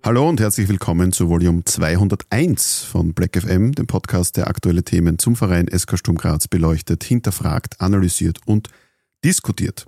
Hallo und herzlich willkommen zu Volume 201 von Black FM, dem Podcast, der aktuelle Themen zum Verein SK Sturm Graz beleuchtet, hinterfragt, analysiert und diskutiert.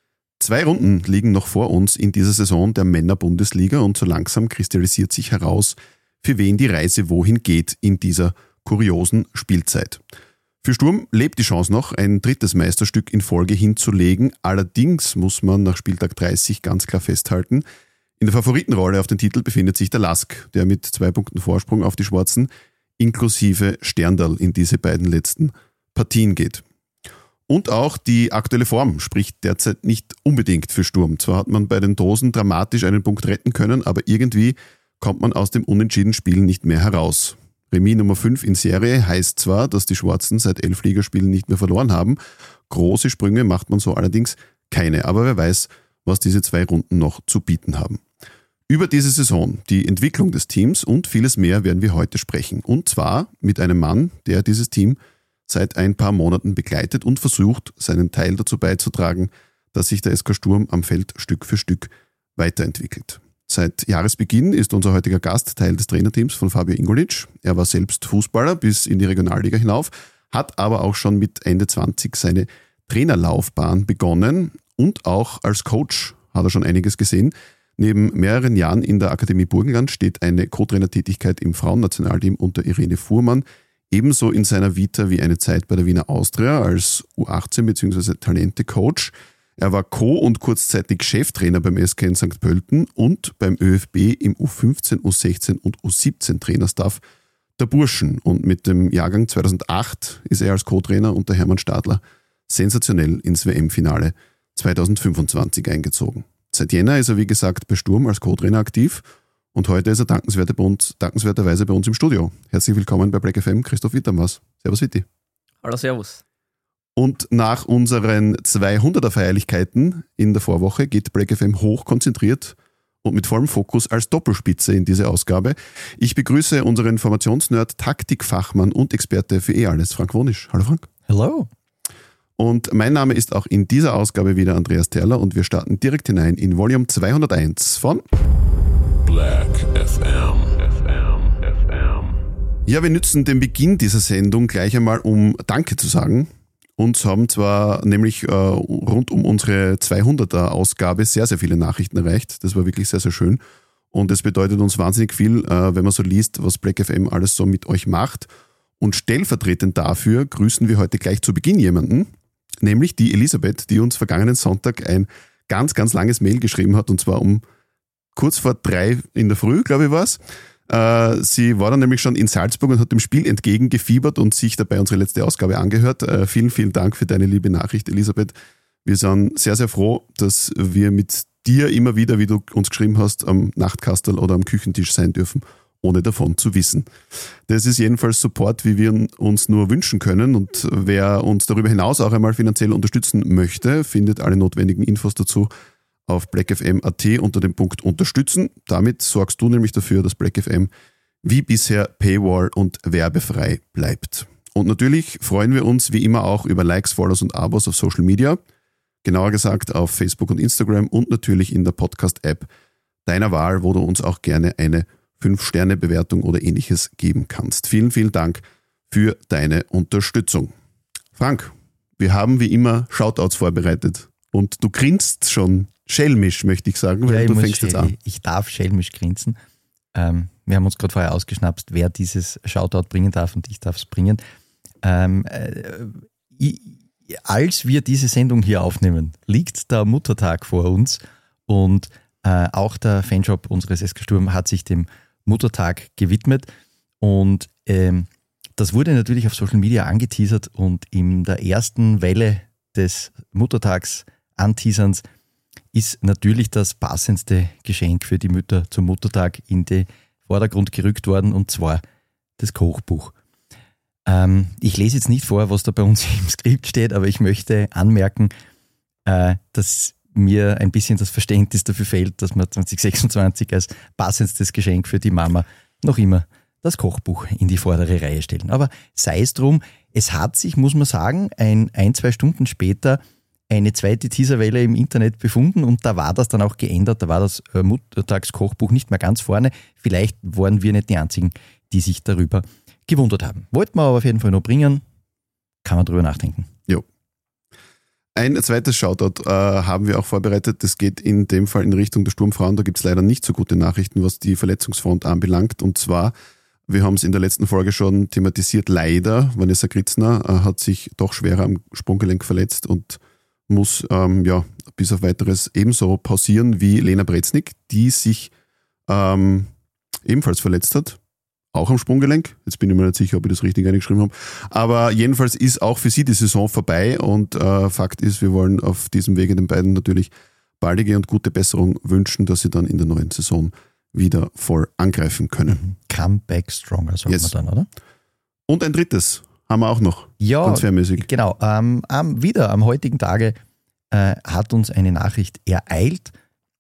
2 Runden liegen noch vor uns in dieser Saison der Männer-Bundesliga und so langsam kristallisiert sich heraus, für wen die Reise wohin geht in dieser kuriosen Spielzeit. Für Sturm lebt die Chance noch, ein 3. Meisterstück in Folge hinzulegen. Allerdings muss man nach Spieltag 30 ganz klar festhalten, in der Favoritenrolle auf den Titel befindet sich der LASK, der mit 2 Punkten Vorsprung auf die Schwarzen inklusive Sterndal in diese beiden letzten Partien geht. Und auch die aktuelle Form spricht derzeit nicht unbedingt für Sturm. Zwar hat man bei den Dosen dramatisch einen Punkt retten können, aber irgendwie kommt man aus dem unentschiedenen Spiel nicht mehr heraus. Remis Nummer 5 in Serie heißt zwar, dass die Schwarzen seit 11 Ligaspielen nicht mehr verloren haben. Große Sprünge macht man so allerdings keine, aber wer weiß, was diese 2 Runden noch zu bieten haben. Über diese Saison, die Entwicklung des Teams und vieles mehr werden wir heute sprechen. Und zwar mit einem Mann, der dieses Team seit ein paar Monaten begleitet und versucht, seinen Teil dazu beizutragen, dass sich der SK Sturm am Feld Stück für Stück weiterentwickelt. Seit Jahresbeginn ist unser heutiger Gast Teil des Trainerteams von Fabio Ingolic. Er war selbst Fußballer bis in die Regionalliga hinauf, hat aber auch schon mit Ende 20 seine Trainerlaufbahn begonnen und auch als Coach hat er schon einiges gesehen. Neben mehreren Jahren in der Akademie Burgenland steht eine Co-Trainertätigkeit im Frauennationalteam unter Irene Fuhrmann, ebenso in seiner Vita wie eine Zeit bei der Wiener Austria als U18 bzw. Talente-Coach. Er war Co- und kurzzeitig Cheftrainer beim SK in St. Pölten und beim ÖFB im U15, U16 und U17 Trainerstaff der Burschen. Und mit dem Jahrgang 2008 ist er als Co-Trainer unter Hermann Stadler sensationell ins WM-Finale 2025 eingezogen. Seit Jänner ist er, wie gesagt, bei Sturm als Co-Trainer aktiv und heute ist er dankenswerterweise bei uns im Studio. Herzlich willkommen bei Black FM, Christoph Wittermaß. Servus Witti. Hallo, servus. Und nach unseren 200er-Feierlichkeiten in der Vorwoche geht Black FM hoch konzentriert und mit vollem Fokus als Doppelspitze in diese Ausgabe. Ich begrüße unseren Formationsnerd, Taktikfachmann und Experte für alles, Frank Wonisch. Hallo Frank. Hello. Und mein Name ist auch in dieser Ausgabe wieder Andreas Terler und wir starten direkt hinein in Volume 201 von Black FM. Ja, wir nützen den Beginn dieser Sendung gleich einmal, um Danke zu sagen. Uns haben zwar nämlich rund um unsere 200er-Ausgabe sehr, sehr viele Nachrichten erreicht. Das war wirklich sehr, sehr schön. Und es bedeutet uns wahnsinnig viel, wenn man so liest, was Black FM alles so mit euch macht. Und stellvertretend dafür grüßen wir heute gleich zu Beginn jemanden, nämlich die Elisabeth, die uns vergangenen Sonntag ein ganz, ganz langes Mail geschrieben hat, und zwar um kurz vor 3 in der Früh, glaube ich, war es. Sie war dann nämlich schon in Salzburg und hat dem Spiel entgegengefiebert und sich dabei unsere letzte Ausgabe angehört. Vielen, vielen Dank für deine liebe Nachricht, Elisabeth. Wir sind sehr, sehr froh, dass wir mit dir immer wieder, wie du uns geschrieben hast, am Nachtkastel oder am Küchentisch sein dürfen, ohne davon zu wissen. Das ist jedenfalls Support, wie wir uns nur wünschen können, und wer uns darüber hinaus auch einmal finanziell unterstützen möchte, findet alle notwendigen Infos dazu auf blackfm.at unter dem Punkt Unterstützen. Damit sorgst du nämlich dafür, dass Black FM wie bisher Paywall und werbefrei bleibt. Und natürlich freuen wir uns wie immer auch über Likes, Follows und Abos auf Social Media, genauer gesagt auf Facebook und Instagram und natürlich in der Podcast-App deiner Wahl, wo du uns auch gerne eine 5-Sterne-Bewertung oder ähnliches geben kannst. Vielen, vielen Dank für deine Unterstützung. Frank, wir haben wie immer Shoutouts vorbereitet und du grinst schon schelmisch, möchte ich sagen, weil du fängst jetzt an. Ich darf schelmisch grinsen. Wir haben uns gerade vorher ausgeschnapst, wer dieses Shoutout bringen darf, und ich darf es bringen. Als wir diese Sendung hier aufnehmen, liegt der Muttertag vor uns, und auch der Fanshop unseres SK Sturm hat sich dem Muttertag gewidmet, und das wurde natürlich auf Social Media angeteasert, und in der ersten Welle des Muttertags Anteaserns ist natürlich das passendste Geschenk für die Mütter zum Muttertag in den Vordergrund gerückt worden, und zwar das Kochbuch. Ich lese jetzt nicht vor, was da bei uns im Skript steht, aber ich möchte anmerken, dass mir ein bisschen das Verständnis dafür fehlt, dass man 2026 als passendstes Geschenk für die Mama noch immer das Kochbuch in die vordere Reihe stellen. Aber sei es drum, es hat sich, muss man sagen, 1-2 Stunden später eine zweite Teaserwelle im Internet befunden und da war das dann auch geändert. Da war das Muttertagskochbuch nicht mehr ganz vorne. Vielleicht waren wir nicht die Einzigen, die sich darüber gewundert haben. Wollten wir aber auf jeden Fall noch bringen. Kann man drüber nachdenken. Jo. Ein zweites Shoutout haben wir auch vorbereitet. Das geht in dem Fall in Richtung der Sturmfrauen. Da gibt es leider nicht so gute Nachrichten, was die Verletzungsfront anbelangt. Und zwar, wir haben es in der letzten Folge schon thematisiert, leider, Vanessa Gritzner hat sich doch schwerer am Sprunggelenk verletzt und muss bis auf weiteres ebenso pausieren wie Lena Breznik, die sich ebenfalls verletzt hat. Auch am Sprunggelenk. Jetzt bin ich mir nicht sicher, ob ich das richtig eingeschrieben habe. Aber jedenfalls ist auch für sie die Saison vorbei und Fakt ist, wir wollen auf diesem Wege den beiden natürlich baldige und gute Besserung wünschen, dass sie dann in der neuen Saison wieder voll angreifen können. Come back stronger, sagt man dann, oder? Und ein drittes haben wir auch noch, transfermäßig. Genau. Wieder am heutigen Tage hat uns eine Nachricht ereilt.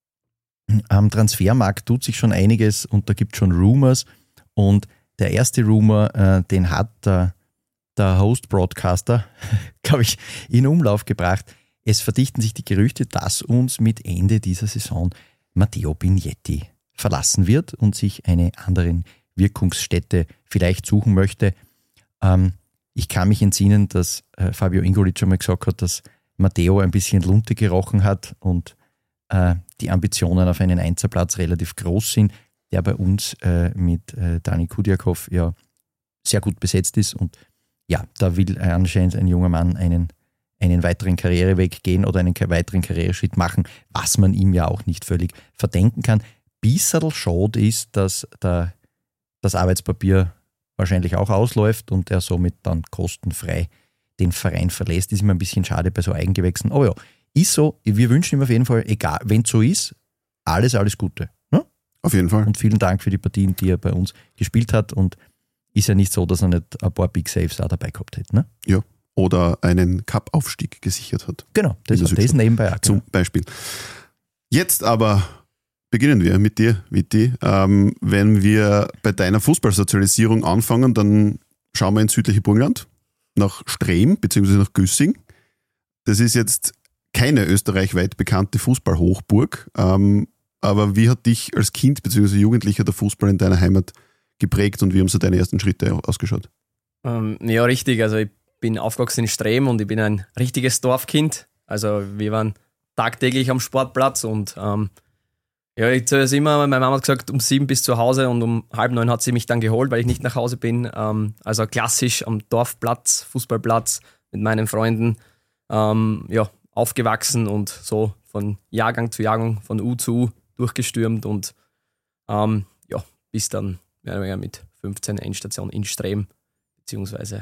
Am Transfermarkt tut sich schon einiges und da gibt es schon Rumors. Und der erste Rumor, den hat der Host-Broadcaster, glaube ich, in Umlauf gebracht. Es verdichten sich die Gerüchte, dass uns mit Ende dieser Saison Matteo Bignetti verlassen wird und sich eine andere Wirkungsstätte vielleicht suchen möchte. Ich kann mich entsinnen, dass Fabio Ingolic schon mal gesagt hat, dass Matteo ein bisschen Lunte gerochen hat und die Ambitionen auf einen Einserplatz relativ groß sind, der bei uns mit Dani Kudiakov ja sehr gut besetzt ist. Und ja, da will anscheinend ein junger Mann einen weiteren Karriereweg gehen oder einen weiteren Karriereschritt machen, was man ihm ja auch nicht völlig verdenken kann. Bisschen schade ist, dass das Arbeitspapier wahrscheinlich auch ausläuft und er somit dann kostenfrei den Verein verlässt. Ist immer ein bisschen schade bei so Eigengewächsen. Aber ja, ist so. Wir wünschen ihm auf jeden Fall, egal, wenn es so ist, alles Gute. Ne? Auf jeden Fall. Und vielen Dank für die Partien, die er bei uns gespielt hat. Und ist ja nicht so, dass er nicht ein paar Big Saves auch dabei gehabt hätte. Ne? Ja. Oder einen Cup-Aufstieg gesichert hat. Genau, das nebenbei auch. Zum Beispiel. Jetzt aber beginnen wir mit dir, Witti. Wenn wir bei deiner Fußballsozialisierung anfangen, dann schauen wir ins südliche Burgenland, nach Strehm bzw. nach Güssing. Das ist jetzt keine österreichweit bekannte Fußballhochburg, aber wie hat dich als Kind bzw. Jugendlicher der Fußball in deiner Heimat geprägt und wie haben so deine ersten Schritte ausgeschaut? Ja, richtig. Also ich bin aufgewachsen in Strehm und ich bin ein richtiges Dorfkind. Also wir waren tagtäglich am Sportplatz und ja, ich erzähle es immer, meine Mama hat gesagt, um 7 bis zu Hause und um 8:30 hat sie mich dann geholt, weil ich nicht nach Hause bin. Also klassisch am Dorfplatz, Fußballplatz mit meinen Freunden aufgewachsen und so von Jahrgang zu Jahrgang, von U zu U durchgestürmt und bis dann mehr oder weniger mit 15 Endstation in Strehm, beziehungsweise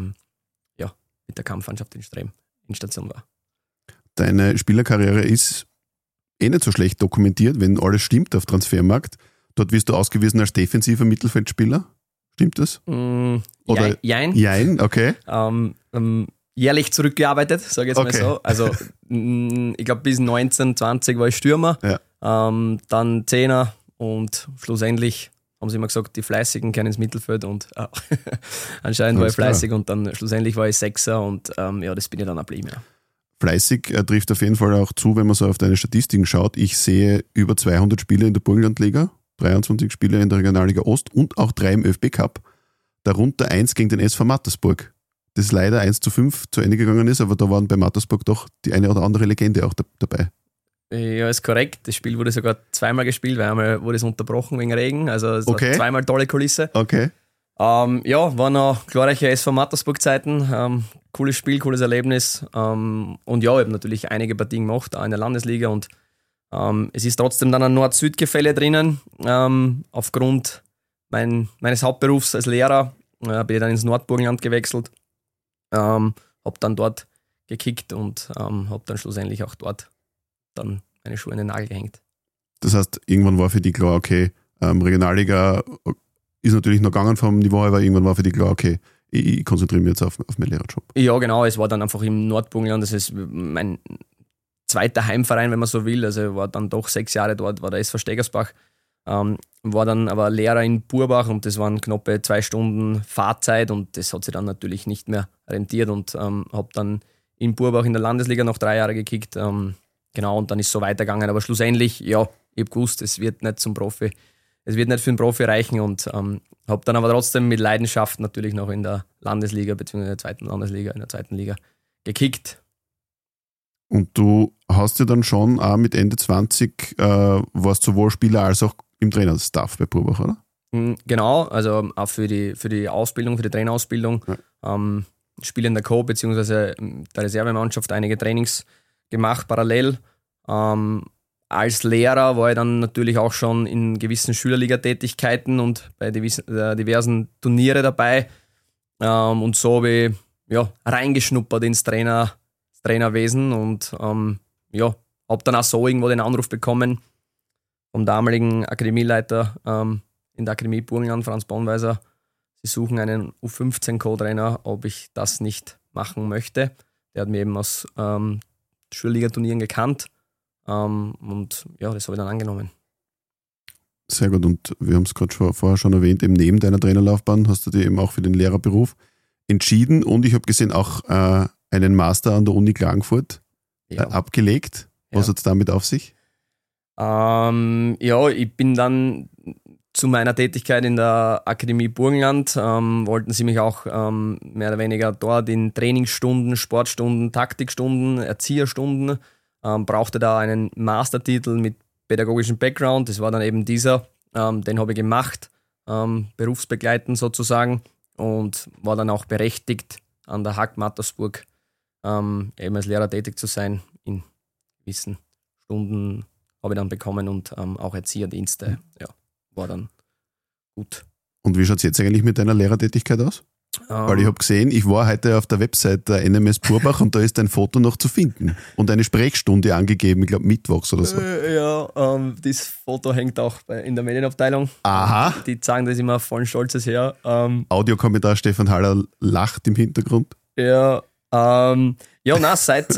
mit der Kampfmannschaft in Strehm Endstation war. Deine Spielerkarriere ist nicht so schlecht dokumentiert, wenn alles stimmt auf Transfermarkt. Dort wirst du ausgewiesen als defensiver Mittelfeldspieler. Stimmt das? Oder Jein. Jein, okay. Jährlich zurückgearbeitet, sage ich jetzt mal so. Also ich glaube bis 19, 20 war ich Stürmer, dann Zehner und schlussendlich haben sie immer gesagt, die Fleißigen kehren ins Mittelfeld und anscheinend war ich fleißig und dann schlussendlich war ich Sechser und das bin ich dann geblieben. Ja. Fleißig trifft auf jeden Fall auch zu, wenn man so auf deine Statistiken schaut. Ich sehe über 200 Spiele in der Burgenlandliga, 23 Spiele in der Regionalliga Ost und auch 3 im ÖFB Cup. Darunter 1 gegen den SV Mattersburg. Das leider 1:5 zu Ende gegangen ist, aber da waren bei Mattersburg doch die eine oder andere Legende auch dabei. Ja, ist korrekt. Das Spiel wurde sogar zweimal gespielt, weil einmal wurde es unterbrochen wegen Regen. Also es war zweimal tolle Kulisse. Okay. Waren noch glorreiche SV Mattersburg-Zeiten. Cooles Spiel, cooles Erlebnis. Und ich habe natürlich einige Partien gemacht, auch in der Landesliga. Und es ist trotzdem dann ein Nord-Süd-Gefälle drinnen. Aufgrund meines Hauptberufs als Lehrer bin ich dann ins Nordburgenland gewechselt. Habe dann dort gekickt und habe dann schlussendlich auch dort dann meine Schuhe in den Nagel gehängt. Das heißt, irgendwann war für dich klar, okay, Regionalliga ist natürlich noch gegangen vom Niveau, aber irgendwann war für dich klar, okay, ich konzentriere mich jetzt auf meinen Lehrerjob. Ja, genau, es war dann einfach im Nordburgenland, das ist mein zweiter Heimverein, wenn man so will, also ich war dann doch 6 Jahre dort, war der SV Stegersbach, war dann aber Lehrer in Burbach und das waren knappe 2 Stunden Fahrzeit und das hat sich dann natürlich nicht mehr rentiert und habe dann in Burbach in der Landesliga noch 3 Jahre gekickt. Genau, und dann ist es so weitergegangen. Aber schlussendlich, ja, ich habe gewusst, es wird nicht zum Profi. Es wird nicht für einen Profi reichen und habe dann aber trotzdem mit Leidenschaft natürlich noch in der Landesliga bzw. in der zweiten Landesliga, in der zweiten Liga gekickt. Und du hast ja dann schon auch mit Ende 20 warst sowohl Spieler als auch im Trainerstaff bei Burbach, oder? Genau, also auch für die Ausbildung, für die Trainerausbildung. Ja. Spiele in der Co. bzw. der Reservemannschaft einige Trainings gemacht parallel. Als Lehrer war ich dann natürlich auch schon in gewissen Schülerliga-Tätigkeiten und bei diversen Turniere dabei. Und so habe ich reingeschnuppert ins Trainerwesen und habe dann auch so irgendwo den Anruf bekommen vom damaligen Akademieleiter in der Akademie Burgenland, Franz Bonweiser. Sie suchen einen U15-Co-Trainer, ob ich das nicht machen möchte. Der hat mir eben aus Schülerliga-Turnieren gekannt. Und ja, das habe ich dann angenommen. Sehr gut. Und wir haben es gerade vorher schon erwähnt, eben neben deiner Trainerlaufbahn hast du dich eben auch für den Lehrerberuf entschieden und ich habe gesehen, auch einen Master an der Uni Klagenfurt abgelegt. Was hat es damit auf sich? Ich bin dann zu meiner Tätigkeit in der Akademie Burgenland, wollten sie mich auch mehr oder weniger dort in Trainingsstunden, Sportstunden, Taktikstunden, Erzieherstunden, brauchte da einen Mastertitel mit pädagogischem Background. Das war dann eben dieser, den habe ich gemacht, berufsbegleitend sozusagen und war dann auch berechtigt, an der HAG Mattersburg eben als Lehrer tätig zu sein. In gewissen Stunden habe ich dann bekommen und auch Erzieherdienste. Ja, war dann gut. Und wie schaut es jetzt eigentlich mit deiner Lehrertätigkeit aus? Weil ich habe gesehen, ich war heute auf der Website der NMS Burbach und da ist ein Foto noch zu finden und eine Sprechstunde angegeben, ich glaube mittwochs oder so. Das Foto hängt auch in der Medienabteilung. Aha. Die zeigen das immer vollen Stolzes her. Audiokommentar Stefan Haller lacht im Hintergrund. Ja, seit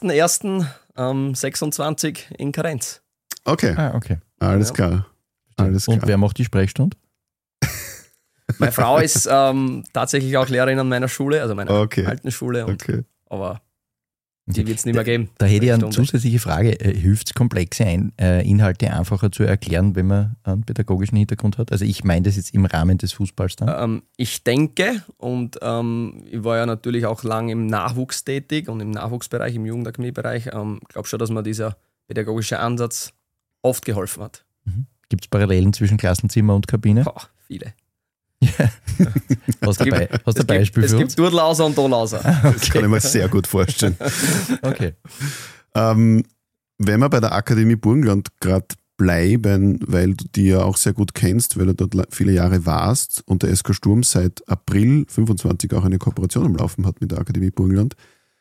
1.1.26 in Karenz. Okay. Okay. Alles klar. Und wer macht die Sprechstunde? Meine Frau ist tatsächlich auch Lehrerin an meiner Schule, also meiner alten Schule. Aber die wird es nicht mehr geben. Da hätte ich eine zusätzliche Frage. Hilft es, komplexe Inhalte einfacher zu erklären, wenn man einen pädagogischen Hintergrund hat? Also ich meine das jetzt im Rahmen des Fußballs dann. Ich denke, und ich war ja natürlich auch lang im Nachwuchs tätig und im Nachwuchsbereich, im Jugendakademiebereich. Ich glaube schon, dass mir dieser pädagogische Ansatz oft geholfen hat. Gibt es Parallelen zwischen Klassenzimmer und Kabine? Viele. Ja. Hast du ein Beispiel für uns? Es gibt Durtlauser und Dolauser. Das kann ich mir sehr gut vorstellen. Okay. Wenn wir bei der Akademie Burgenland gerade bleiben, weil du die ja auch sehr gut kennst, weil du dort viele Jahre warst und der SK Sturm seit April 25 auch eine Kooperation am Laufen hat mit der Akademie Burgenland.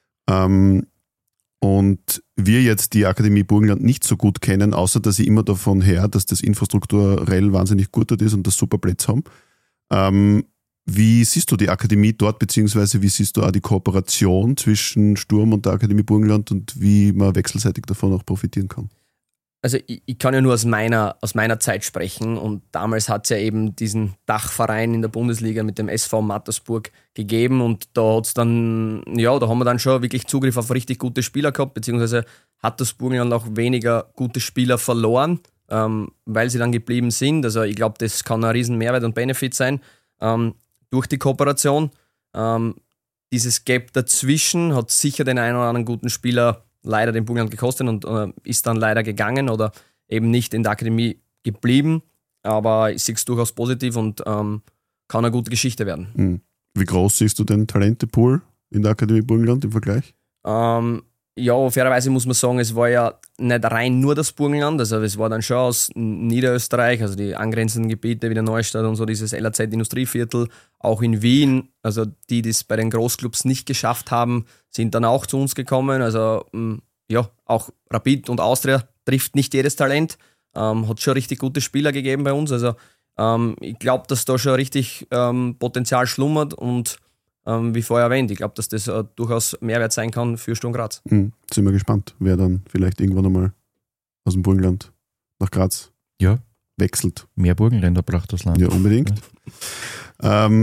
Und wir jetzt die Akademie Burgenland nicht so gut kennen, außer dass ich immer davon her, dass das infrastrukturell wahnsinnig gut dort ist und das super Plätze haben. Wie siehst du die Akademie dort, beziehungsweise wie siehst du auch die Kooperation zwischen Sturm und der Akademie Burgenland und wie man wechselseitig davon auch profitieren kann? Also ich kann ja nur aus meiner Zeit sprechen und damals hat es ja eben diesen Dachverein in der Bundesliga mit dem SV Mattersburg gegeben und da hat's dann, da haben wir dann schon wirklich Zugriff auf richtig gute Spieler gehabt, beziehungsweise hat das Burgenland auch weniger gute Spieler verloren, weil sie dann geblieben sind. Also ich glaube, das kann ein riesen Mehrwert und Benefit sein durch die Kooperation. Dieses Gap dazwischen hat sicher den einen oder anderen guten Spieler leider den Burgenland gekostet und ist dann leider gegangen oder eben nicht in der Akademie geblieben. Aber ich sehe es durchaus positiv und kann eine gute Geschichte werden. Wie groß siehst du den Talentepool in der Akademie Burgenland im Vergleich? Fairerweise muss man sagen, es war ja nicht rein nur das Burgenland, also es war dann schon aus Niederösterreich, also die angrenzenden Gebiete wie der Neustadt und so, dieses LAZ Industrieviertel, auch in Wien, also die das bei den Großclubs nicht geschafft haben, sind dann auch zu uns gekommen, also auch Rapid und Austria trifft nicht jedes Talent, hat schon richtig gute Spieler gegeben bei uns, also ich glaube, dass da schon richtig Potenzial schlummert und wie vorher erwähnt, ich glaube, dass das durchaus Mehrwert sein kann für Sturm Graz. Sind wir gespannt, wer dann vielleicht irgendwann einmal aus dem Burgenland nach Graz wechselt. Mehr Burgenländer braucht das Land. Ja, unbedingt. Du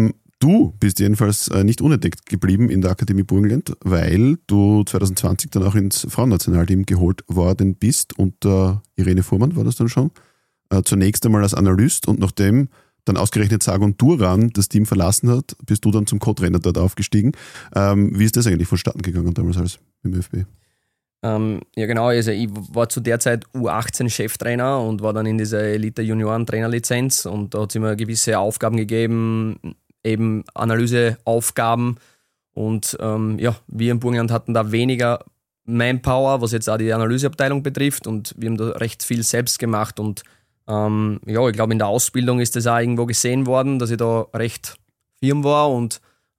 Du bist jedenfalls nicht unentdeckt geblieben in der Akademie Burgenland, weil du 2020 dann auch ins Frauennationalteam geholt worden bist unter Irene Fuhrmann, war das dann schon. Zunächst einmal als Analyst und nachdem dann ausgerechnet Sargon Duran das Team verlassen hat, bist du dann zum Co-Trainer dort aufgestiegen. Wie ist das eigentlich vonstatten gegangen damals als im ÖFB? Ja genau, also ich war zu der Zeit U18 Cheftrainer und war dann in dieser Elite Junioren Trainerlizenz und da hat es immer gewisse Aufgaben gegeben, eben Analyseaufgaben und wir im Burgenland hatten da weniger Manpower, was jetzt auch die Analyseabteilung betrifft und wir haben da recht viel selbst gemacht und ich glaube in der Ausbildung ist das auch irgendwo gesehen worden, dass ich da recht firm war und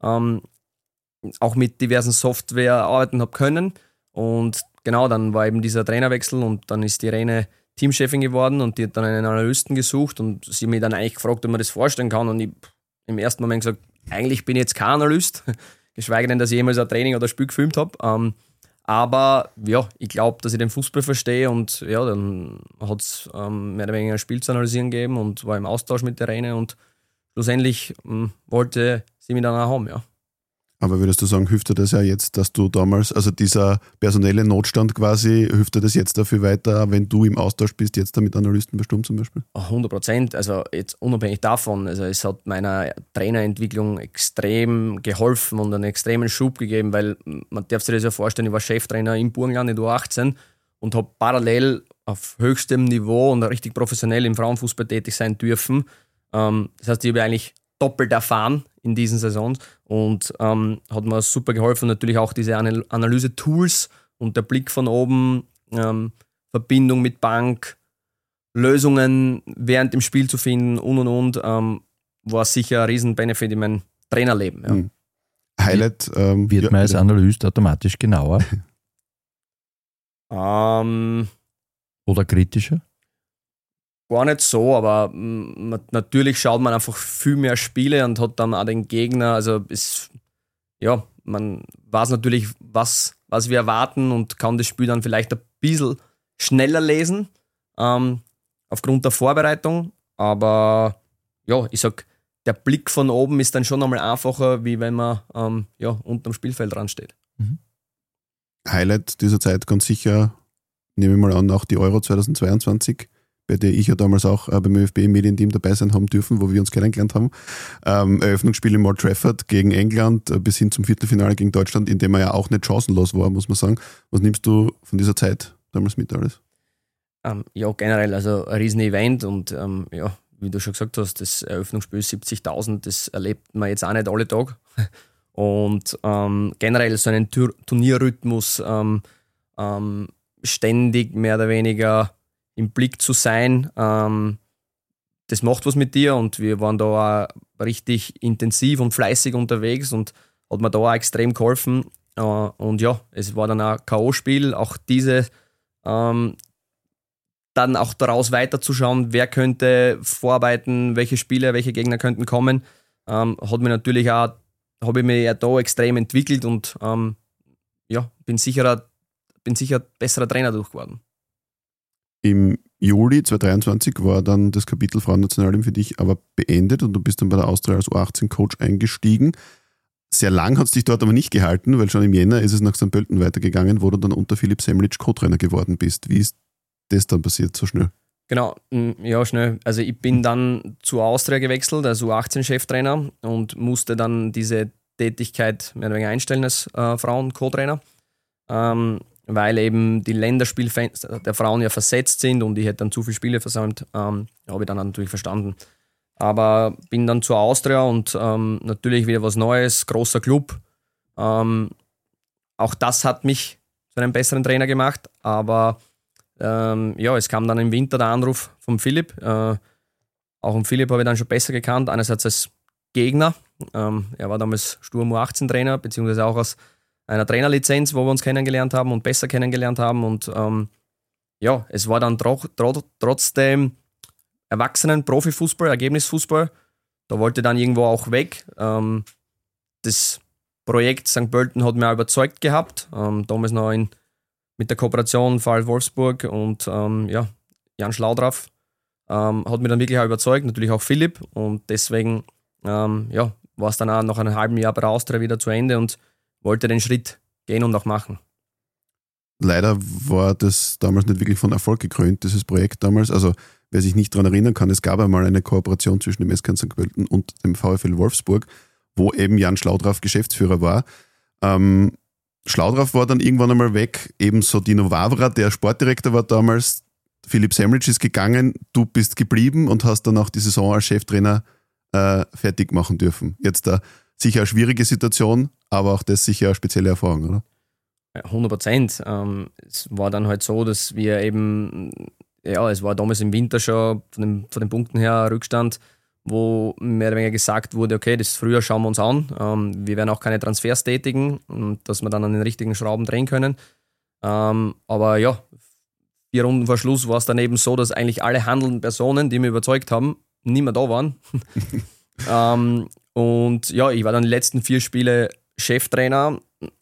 auch mit diversen Software arbeiten habe können und genau, dann war eben dieser Trainerwechsel und dann ist die Irene Teamchefin geworden und die hat dann einen Analysten gesucht und sie hat mich dann eigentlich gefragt, ob man das vorstellen kann und ich im ersten Moment gesagt, eigentlich bin ich jetzt kein Analyst, geschweige denn, dass ich jemals ein Training oder ein Spiel gefilmt habe. Aber ja, ich glaube, dass ich den Fußball verstehe und ja, dann hat es mehr oder weniger ein Spiel zu analysieren gegeben und war im Austausch mit der Irene und schlussendlich wollte sie mich dann auch haben, ja. Aber würdest du sagen, hilft dir das ja jetzt, dass du damals, also dieser personelle Notstand quasi, hilft dir das jetzt dafür weiter, wenn du im Austausch bist, jetzt da mit Analysten bei Sturm zum Beispiel? 100%, also jetzt unabhängig davon, also es hat meiner Trainerentwicklung extrem geholfen und einen extremen Schub gegeben, weil man darf sich das ja vorstellen, ich war Cheftrainer im Burgenland in U18 und habe parallel auf höchstem Niveau und richtig professionell im Frauenfußball tätig sein dürfen. Das heißt, ich habe eigentlich doppelt erfahren in diesen Saisons und hat mir super geholfen. Natürlich auch diese Analyse-Tools und der Blick von oben, Verbindung mit Bank, Lösungen während dem Spiel zu finden und war sicher ein Riesen-Benefit in meinem Trainerleben. Ja. Highlight wird man als Analyst automatisch genauer? Oder kritischer? Gar nicht so, aber natürlich schaut man einfach viel mehr Spiele und hat dann auch den Gegner, also man weiß natürlich, was wir erwarten und kann das Spiel dann vielleicht ein bisschen schneller lesen, aufgrund der Vorbereitung, aber ja, ich sag, der Blick von oben ist dann schon einmal einfacher, wie wenn man unterm Spielfeldrand steht. Highlight dieser Zeit ganz sicher, nehme ich mal an, auch die Euro 2022, bei der ich ja damals auch beim ÖFB im Medienteam dabei sein haben dürfen, wo wir uns kennengelernt haben. Eröffnungsspiel in Old Trafford gegen England bis hin zum Viertelfinale gegen Deutschland, in dem er ja auch nicht chancenlos war, muss man sagen. Was nimmst du von dieser Zeit damals mit alles? Generell, also ein Riesen-Event und wie du schon gesagt hast, das Eröffnungsspiel 70.000, das erlebt man jetzt auch nicht alle Tage. Und generell so einen Turnierrhythmus ständig mehr oder weniger im Blick zu sein, das macht was mit dir und wir waren da auch richtig intensiv und fleißig unterwegs und hat mir da auch extrem geholfen und ja, es war dann ein K.O.-Spiel, auch diese dann auch daraus weiterzuschauen, wer könnte vorarbeiten, welche Spieler, welche Gegner könnten kommen, hat mir natürlich auch, habe ich mich ja da extrem entwickelt und bin sicher besserer Trainer durch geworden. Im Juli 2023 war dann das Kapitel Frauennationalteam für dich aber beendet und du bist dann bei der Austria als U18-Coach eingestiegen. Sehr lang hat es dich dort aber nicht gehalten, weil schon im Jänner ist es nach St. Pölten weitergegangen, wo du dann unter Philipp Semlitsch Co-Trainer geworden bist. Wie ist das dann passiert so schnell? Genau, ja, schnell. Also ich bin dann zur Austria gewechselt, als U18-Cheftrainer und musste dann diese Tätigkeit mehr oder weniger einstellen als Frauen-Co-Trainer. Weil eben die Länderspiele der Frauen ja versetzt sind und ich hätte dann zu viele Spiele versäumt, habe ich dann natürlich verstanden. Aber bin dann zur Austria und natürlich wieder was Neues, großer Club. Auch das hat mich zu einem besseren Trainer gemacht, aber es kam dann im Winter der Anruf vom Philipp. Auch den Philipp habe ich dann schon besser gekannt, einerseits als Gegner. Er war damals Sturm U18-Trainer, beziehungsweise auch aus einer Trainerlizenz, wo wir uns kennengelernt haben und besser kennengelernt haben. Und es war dann trotzdem Erwachsenen-Profifußball, Ergebnisfußball. Da wollte dann irgendwo auch weg. Das Projekt St. Pölten hat mich auch überzeugt gehabt. Damals noch mit der Kooperation VfL Wolfsburg und Jan Schlaudraff hat mich dann wirklich auch überzeugt, natürlich auch Philipp. Und deswegen war es dann auch nach einem halben Jahr bei der Austria wieder zu Ende und wollte den Schritt gehen und auch machen. Leider war das damals nicht wirklich von Erfolg gekrönt, dieses Projekt damals. Also wer sich nicht daran erinnern kann, es gab einmal eine Kooperation zwischen dem SK St. Pölten und dem VfL Wolfsburg, wo eben Jan Schlaudraff Geschäftsführer war. Schlaudraff war dann irgendwann einmal weg, ebenso Dino Wawra, der Sportdirektor war damals. Philipp Semlitsch ist gegangen, du bist geblieben und hast dann auch die Saison als Cheftrainer fertig machen dürfen. Jetzt sicher eine schwierige Situation, aber auch das sicher eine spezielle Erfahrung, oder? 100%. Es war dann halt so, dass wir eben, es war damals im Winter schon von den Punkten her ein Rückstand, wo mehr oder weniger gesagt wurde, okay, das Frühjahr schauen wir uns an. Wir werden auch keine Transfers tätigen, dass wir dann an den richtigen Schrauben drehen können. Aber ja, 4 Runden vor Schluss war es dann eben so, dass eigentlich alle handelnden Personen, die mir überzeugt haben, nicht mehr da waren. Und ja, ich war dann die letzten 4 Spiele Cheftrainer.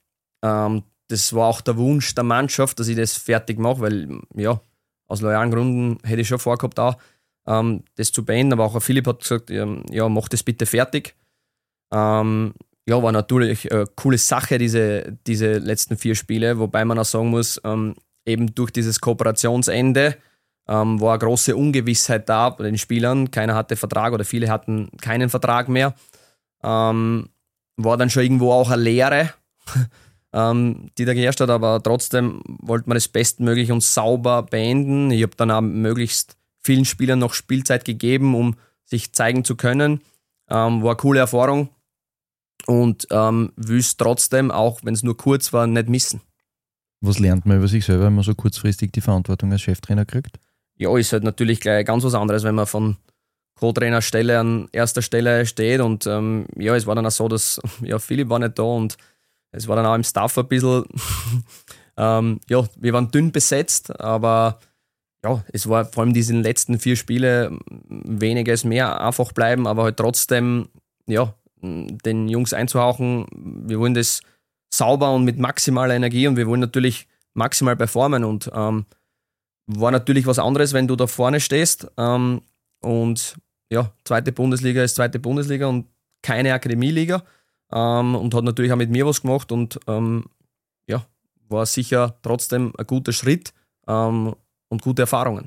Das war auch der Wunsch der Mannschaft, dass ich das fertig mache, weil ja, aus loyalen Gründen hätte ich schon vorgehabt, auch das zu beenden. Aber auch Philipp hat gesagt, ja, mach das bitte fertig. Ja, war natürlich eine coole Sache, diese letzten 4 Spiele, wobei man auch sagen muss, eben durch dieses Kooperationsende war eine große Ungewissheit da bei den Spielern. Keiner hatte Vertrag oder viele hatten keinen Vertrag mehr. War dann schon irgendwo auch eine Leere, die da geherrscht hat, aber trotzdem wollte man das bestmöglich und sauber beenden. Ich habe dann auch möglichst vielen Spielern noch Spielzeit gegeben, um sich zeigen zu können. War eine coole Erfahrung und will es trotzdem, auch wenn es nur kurz war, nicht missen. Was lernt man über sich selber, wenn man so kurzfristig die Verantwortung als Cheftrainer kriegt? Ja, ist halt natürlich gleich ganz was anderes, wenn man von Co-Trainerstelle an erster Stelle steht und ja, es war dann auch so, dass ja, Philipp war nicht da und es war dann auch im Staff ein bisschen ja, wir waren dünn besetzt, aber ja, es war vor allem diese letzten 4 Spiele weniges mehr einfach bleiben, aber halt trotzdem ja, den Jungs einzuhauchen, wir wollen das sauber und mit maximaler Energie und wir wollen natürlich maximal performen und war natürlich was anderes, wenn du da vorne stehst und ja, 2. Bundesliga ist 2. Bundesliga und keine Akademieliga und hat natürlich auch mit mir was gemacht und ja, war sicher trotzdem ein guter Schritt und gute Erfahrungen.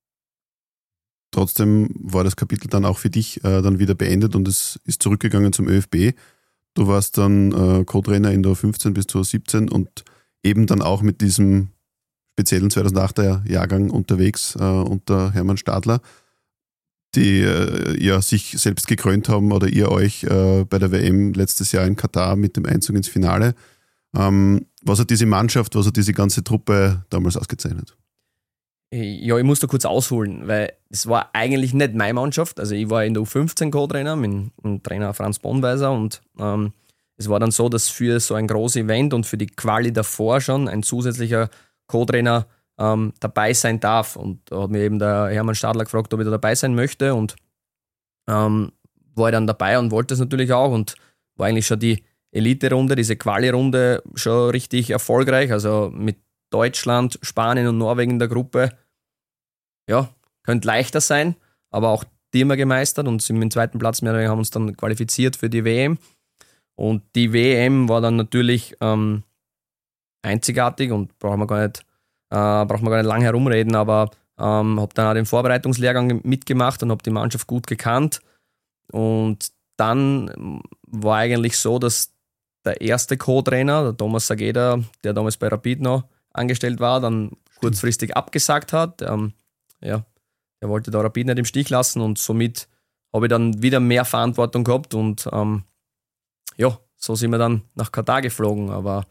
Trotzdem war das Kapitel dann auch für dich dann wieder beendet und es ist zurückgegangen zum ÖFB. Du warst dann Co-Trainer in der 15 bis 2017 und eben dann auch mit diesem speziellen 2008er Jahrgang unterwegs unter Hermann Stadler, die ja sich selbst gekrönt haben oder ihr euch bei der WM letztes Jahr in Katar mit dem Einzug ins Finale. Was hat diese Mannschaft, was hat diese ganze Truppe damals ausgezeichnet? Ja, ich muss da kurz ausholen, weil es war eigentlich nicht meine Mannschaft. Also ich war in der U15 Co-Trainer mit dem Trainer Franz Bonweiser und es war dann so, dass für so ein großes Event und für die Quali davor schon ein zusätzlicher Co-Trainer dabei sein darf. Und da hat mir eben der Hermann Stadler gefragt, ob ich da dabei sein möchte und war ich dann dabei und wollte es natürlich auch und war eigentlich schon die Elite-Runde, diese Quali-Runde schon richtig erfolgreich, also mit Deutschland, Spanien und Norwegen in der Gruppe. Ja, könnte leichter sein, aber auch die haben wir gemeistert und sind mit dem 2. Platz mehr oder weniger haben uns dann qualifiziert für die WM. Und die WM war dann natürlich einzigartig und braucht man gar nicht lang herumreden, aber habe dann auch den Vorbereitungslehrgang mitgemacht und habe die Mannschaft gut gekannt. Und dann war eigentlich so, dass der erste Co-Trainer, der Thomas Sageda, der damals bei Rapid noch angestellt war, dann kurzfristig abgesagt hat. Ja, er wollte da Rapid nicht im Stich lassen und somit habe ich dann wieder mehr Verantwortung gehabt und ja, so sind wir dann nach Katar geflogen. Aber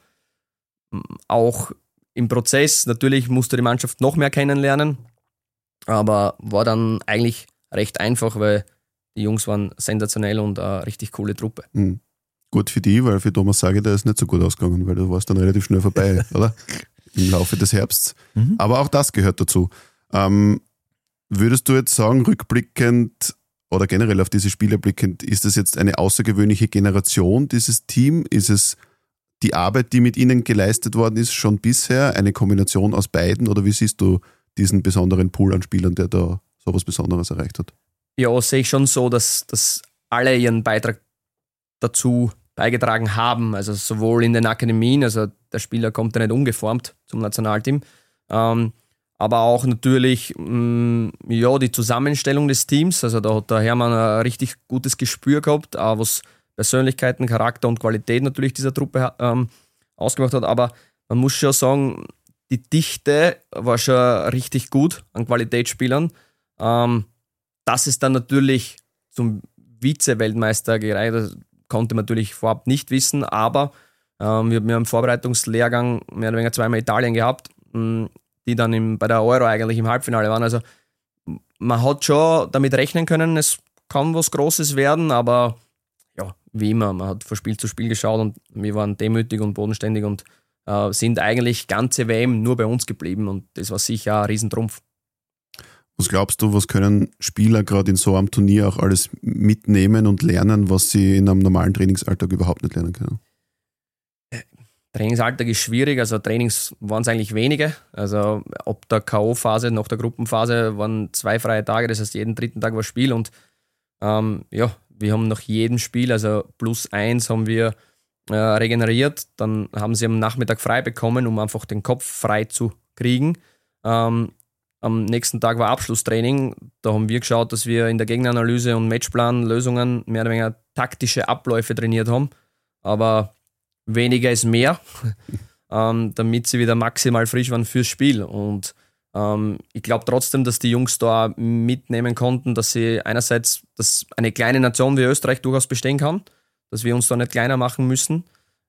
auch im Prozess, natürlich musste die Mannschaft noch mehr kennenlernen, aber war dann eigentlich recht einfach, weil die Jungs waren sensationell und eine richtig coole Truppe. Mhm. Gut für die, weil für Thomas Sageda ist nicht so gut ausgegangen, weil du warst dann relativ schnell vorbei, oder? Im Laufe des Herbsts. Mhm. Aber auch das gehört dazu. Würdest du jetzt sagen, rückblickend oder generell auf diese Spiele blickend, ist das jetzt eine außergewöhnliche Generation, dieses Team? Ist es die Arbeit, die mit ihnen geleistet worden ist, schon bisher eine Kombination aus beiden? Oder wie siehst du diesen besonderen Pool an Spielern, der da sowas Besonderes erreicht hat? Ja, sehe ich schon so, dass alle ihren Beitrag dazu beigetragen haben. Also sowohl in den Akademien, also der Spieler kommt ja nicht ungeformt zum Nationalteam, aber auch natürlich die Zusammenstellung des Teams. Also da hat der Hermann ein richtig gutes Gespür gehabt, auch was Persönlichkeiten, Charakter und Qualität natürlich dieser Truppe ausgemacht hat. Aber man muss schon sagen, die Dichte war schon richtig gut an Qualitätsspielern. Dass es dann natürlich zum Vize-Weltmeister gereicht hat, konnte man natürlich vorab nicht wissen, aber wir haben im Vorbereitungslehrgang mehr oder weniger zweimal Italien gehabt, die dann bei der Euro eigentlich im Halbfinale waren. Also man hat schon damit rechnen können, es kann was Großes werden, aber ja, wie immer, man hat von Spiel zu Spiel geschaut und wir waren demütig und bodenständig und sind eigentlich ganze WM nur bei uns geblieben und das war sicher ein Riesentrumpf. Was glaubst du, was können Spieler gerade in so einem Turnier auch alles mitnehmen und lernen, was sie in einem normalen Trainingsalltag überhaupt nicht lernen können? Trainingsalltag ist schwierig, also Trainings waren es eigentlich wenige. Also ab der K.O.-Phase, nach der Gruppenphase waren 2 freie Tage, das heißt jeden 3. Tag war Spiel und wir haben nach jedem Spiel, also +1 haben wir regeneriert, dann haben sie am Nachmittag frei bekommen, um einfach den Kopf frei zu kriegen. Am nächsten Tag war Abschlusstraining. Da haben wir geschaut, dass wir in der Gegneranalyse und Matchplanlösungen mehr oder weniger taktische Abläufe trainiert haben. Aber weniger ist mehr, damit sie wieder maximal frisch waren fürs Spiel. Und ich glaube trotzdem, dass die Jungs da mitnehmen konnten, dass sie einerseits, dass eine kleine Nation wie Österreich durchaus bestehen kann, dass wir uns da nicht kleiner machen müssen.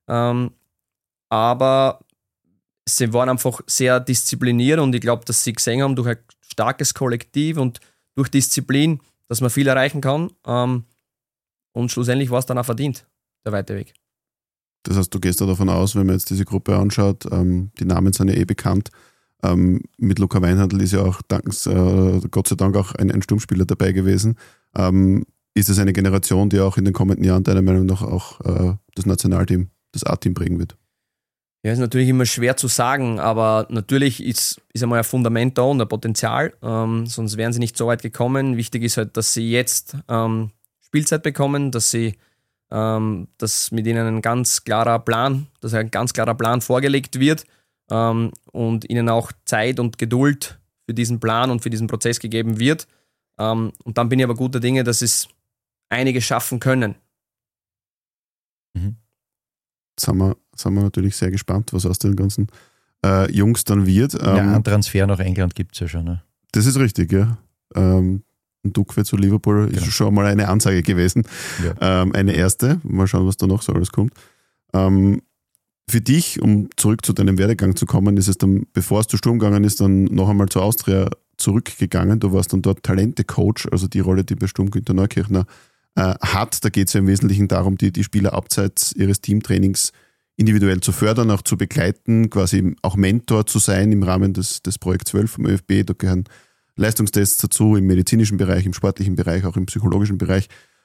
Aber sie waren einfach sehr diszipliniert und ich glaube, dass sie gesehen haben, durch ein starkes Kollektiv und durch Disziplin, dass man viel erreichen kann. Und schlussendlich war es dann auch verdient, der weite Weg. Das heißt, du gehst da davon aus, wenn man jetzt diese Gruppe anschaut, die Namen sind ja bekannt, mit Luca Weinhandl ist ja auch Gott sei Dank auch ein Sturmspieler dabei gewesen. Ist es eine Generation, die auch in den kommenden Jahren deiner Meinung nach auch das Nationalteam, das A-Team prägen wird? Ja, ist natürlich immer schwer zu sagen, aber natürlich ist einmal ein Fundament da und ein Potenzial, sonst wären sie nicht so weit gekommen. Wichtig ist halt, dass sie jetzt Spielzeit bekommen, dass mit ihnen ein ganz klarer Plan vorgelegt wird und ihnen auch Zeit und Geduld für diesen Plan und für diesen Prozess gegeben wird. Und dann bin ich aber guter Dinge, dass es einige schaffen können. Mhm. Sind wir natürlich sehr gespannt, was aus den ganzen Jungs dann wird. Ein Transfer nach England gibt es ja schon. Ne? Das ist richtig, ja. Ein Duque zu Liverpool ist schon mal eine Ansage gewesen. Ja. Eine erste. Mal schauen, was da noch so alles kommt. Für dich, um zurück zu deinem Werdegang zu kommen, ist es dann, bevor es zu Sturm gegangen ist, dann noch einmal zur Austria zurückgegangen. Du warst dann dort Talente-Coach, also die Rolle, die bei Sturm Günther Neukirchner hat. Da geht es ja im Wesentlichen darum, die Spieler abseits ihres Teamtrainings individuell zu fördern, auch zu begleiten, quasi auch Mentor zu sein im Rahmen des Projekt 12 vom ÖFB. Da gehören Leistungstests dazu im medizinischen Bereich, im sportlichen Bereich, auch im psychologischen Bereich.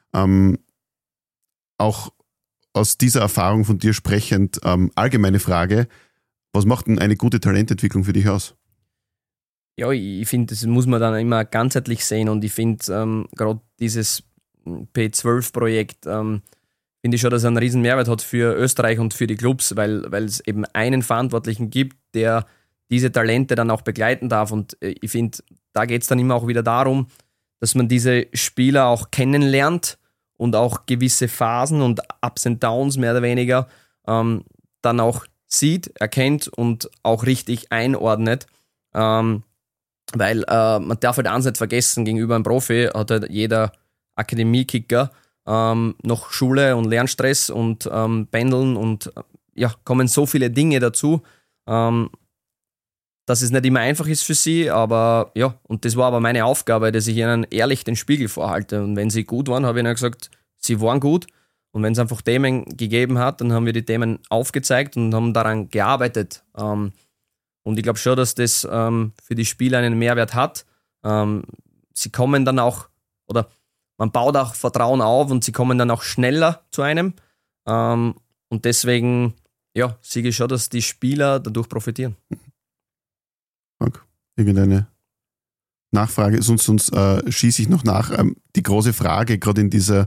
Auch aus dieser Erfahrung von dir sprechend, allgemeine Frage, was macht denn eine gute Talententwicklung für dich aus? Ja, ich finde, das muss man dann immer ganzheitlich sehen und ich finde gerade dieses P12-Projekt, finde ich schon, dass es einen riesen Mehrwert hat für Österreich und für die Clubs, weil es eben einen Verantwortlichen gibt, der diese Talente dann auch begleiten darf und ich finde, da geht es dann immer auch wieder darum, dass man diese Spieler auch kennenlernt und auch gewisse Phasen und Ups and Downs mehr oder weniger dann auch sieht, erkennt und auch richtig einordnet, weil man darf halt eins nicht vergessen, gegenüber einem Profi hat halt jeder Akademiekicker noch Schule und Lernstress und Pendeln und kommen so viele Dinge dazu, dass es nicht immer einfach ist für sie, aber ja, und das war aber meine Aufgabe, dass ich ihnen ehrlich den Spiegel vorhalte und wenn sie gut waren, habe ich ihnen gesagt, sie waren gut und wenn es einfach Themen gegeben hat, dann haben wir die Themen aufgezeigt und haben daran gearbeitet und ich glaube schon, dass das für die Spieler einen Mehrwert hat. Sie kommen dann auch, oder man baut auch Vertrauen auf und sie kommen dann auch schneller zu einem und deswegen sehe ich schon, dass die Spieler dadurch profitieren. Frank, irgendeine Nachfrage? Sonst schieße ich noch nach. Die große Frage, gerade in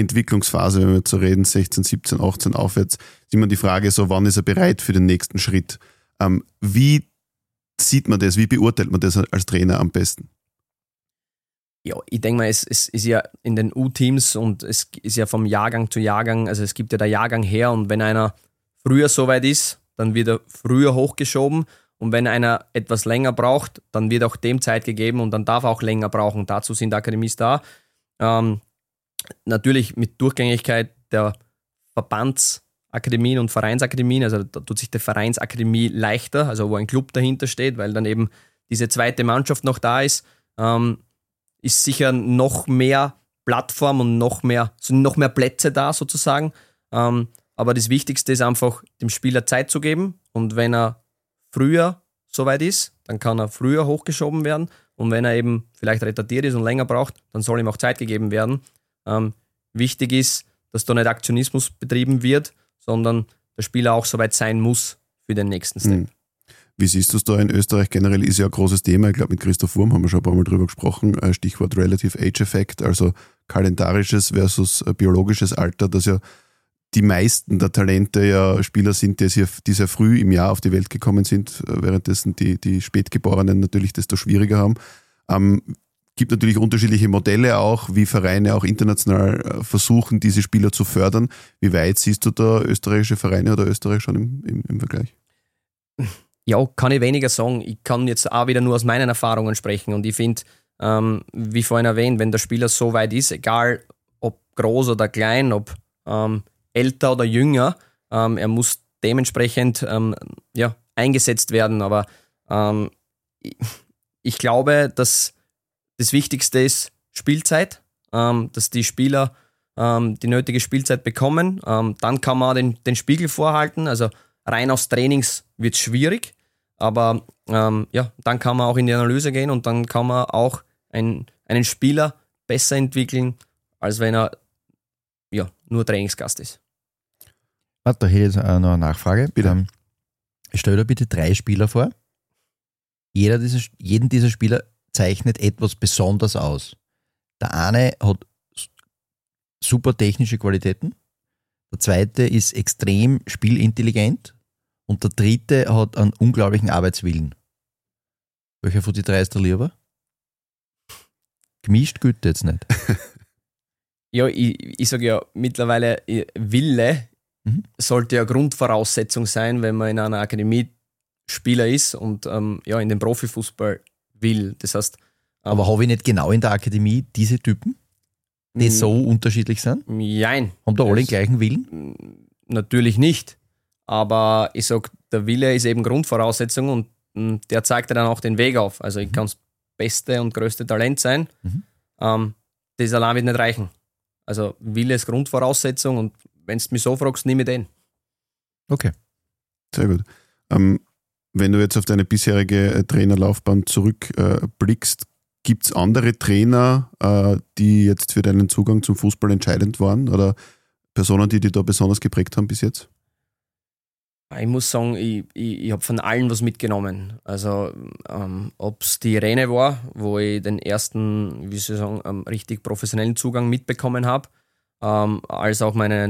Entwicklungsphase, wenn wir jetzt so reden, 16, 17, 18 aufwärts, ist immer die Frage, so wann ist er bereit für den nächsten Schritt? Wie sieht man das? Wie beurteilt man das als Trainer am besten? Ja, ich denke mal, es ist ja in den U-Teams und es ist ja vom Jahrgang zu Jahrgang, also es gibt ja der Jahrgang her und wenn einer früher soweit ist, dann wird er früher hochgeschoben und wenn einer etwas länger braucht, dann wird auch dem Zeit gegeben und dann darf er auch länger brauchen. Dazu sind Akademies da. Natürlich mit Durchgängigkeit der Verbandsakademien und Vereinsakademien, also da tut sich die Vereinsakademie leichter, also wo ein Club dahinter steht, weil dann eben diese zweite Mannschaft noch da ist, ist sicher noch mehr Plattform und sind noch mehr Plätze da sozusagen. Aber das Wichtigste ist einfach, dem Spieler Zeit zu geben und wenn er früher soweit ist, dann kann er früher hochgeschoben werden und wenn er eben vielleicht retardiert ist und länger braucht, dann soll ihm auch Zeit gegeben werden. Wichtig ist, dass da nicht Aktionismus betrieben wird, sondern der Spieler auch soweit sein muss für den nächsten Step. Wie siehst du es da in Österreich generell? Ist ja ein großes Thema. Ich glaube, mit Christoph Wurm haben wir schon ein paar Mal drüber gesprochen. Stichwort Relative Age Effect, also kalendarisches versus biologisches Alter, dass ja die meisten der Talente ja Spieler sind, die sehr früh im Jahr auf die Welt gekommen sind, währenddessen die Spätgeborenen natürlich desto schwieriger haben. Gibt natürlich unterschiedliche Modelle auch, wie Vereine auch international versuchen, diese Spieler zu fördern. Wie weit siehst du da österreichische Vereine oder Österreich schon im Vergleich? Ja, kann ich weniger sagen. Ich kann jetzt auch wieder nur aus meinen Erfahrungen sprechen und ich finde, wie vorhin erwähnt, wenn der Spieler so weit ist, egal ob groß oder klein, ob älter oder jünger, er muss dementsprechend eingesetzt werden. Aber ich glaube, dass das Wichtigste ist Spielzeit, dass die Spieler die nötige Spielzeit bekommen. Dann kann man den Spiegel vorhalten. Also rein aus Trainings wird es schwierig, aber dann kann man auch in die Analyse gehen und dann kann man auch einen Spieler besser entwickeln, als wenn er nur Trainingsgast ist. Da hätte ich jetzt noch eine Nachfrage. Bitte. Stell dir bitte 3 Spieler vor. Jeden dieser Spieler zeichnet etwas besonders aus. Der eine hat super technische Qualitäten, der zweite ist extrem spielintelligent und der dritte hat einen unglaublichen Arbeitswillen. Welcher von die 3 ist der lieber? Gemischt gilt jetzt nicht. Ja, ich sage ja mittlerweile, Wille sollte ja Grundvoraussetzung sein, wenn man in einer Akademie Spieler ist und in den Profifußball will. Das heißt, aber habe ich nicht genau in der Akademie diese Typen, die so unterschiedlich sind? Nein. Haben da alle den gleichen Willen? Natürlich nicht. Aber ich sage, der Wille ist eben Grundvoraussetzung und der zeigt dir dann auch den Weg auf. Also ich kann das beste und größte Talent sein. Das allein wird nicht reichen. Also Wille ist Grundvoraussetzung und wenn du mich so fragst, nehme ich den. Okay. Sehr gut. Wenn du jetzt auf deine bisherige Trainerlaufbahn zurückblickst, gibt es andere Trainer, die jetzt für deinen Zugang zum Fußball entscheidend waren oder Personen, die dich da besonders geprägt haben bis jetzt? Ich muss sagen, ich habe von allen was mitgenommen. Also ob es die Irene war, wo ich den ersten, richtig professionellen Zugang mitbekommen habe, als auch meine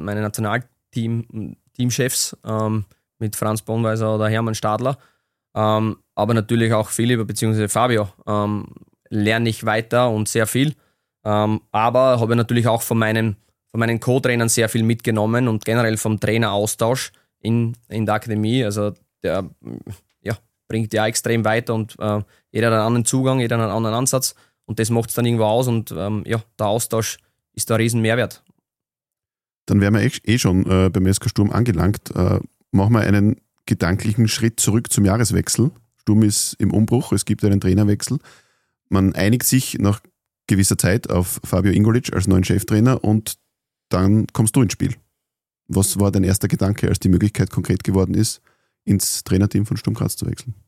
Nationalteamchefs mit Franz Bonweiser oder Hermann Stadler, aber natürlich auch Philipp bzw. Fabio lerne ich weiter und sehr viel, aber habe natürlich auch von meinen Co-Trainern sehr viel mitgenommen und generell vom Traineraustausch in der Akademie, also der bringt ja extrem weiter und jeder hat einen anderen Zugang, jeder hat einen anderen Ansatz und das macht es dann irgendwo aus und der Austausch ist da ein riesen Mehrwert. Dann wären wir schon beim SK Sturm angelangt. Machen wir einen gedanklichen Schritt zurück zum Jahreswechsel. Sturm ist im Umbruch, es gibt einen Trainerwechsel. Man einigt sich nach gewisser Zeit auf Fabio Ingolic als neuen Cheftrainer und dann kommst du ins Spiel. Was war dein erster Gedanke, als die Möglichkeit konkret geworden ist, ins Trainerteam von Sturm Graz zu wechseln?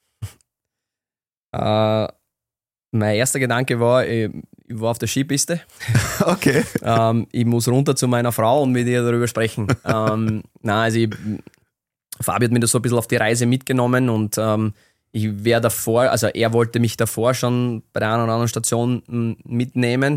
Mein erster Gedanke war, ich war auf der Skipiste. Okay. Ich muss runter zu meiner Frau und mit ihr darüber sprechen. Fabio hat mir das so ein bisschen auf die Reise mitgenommen und ich wäre davor, also er wollte mich davor schon bei der einen oder anderen Station mitnehmen.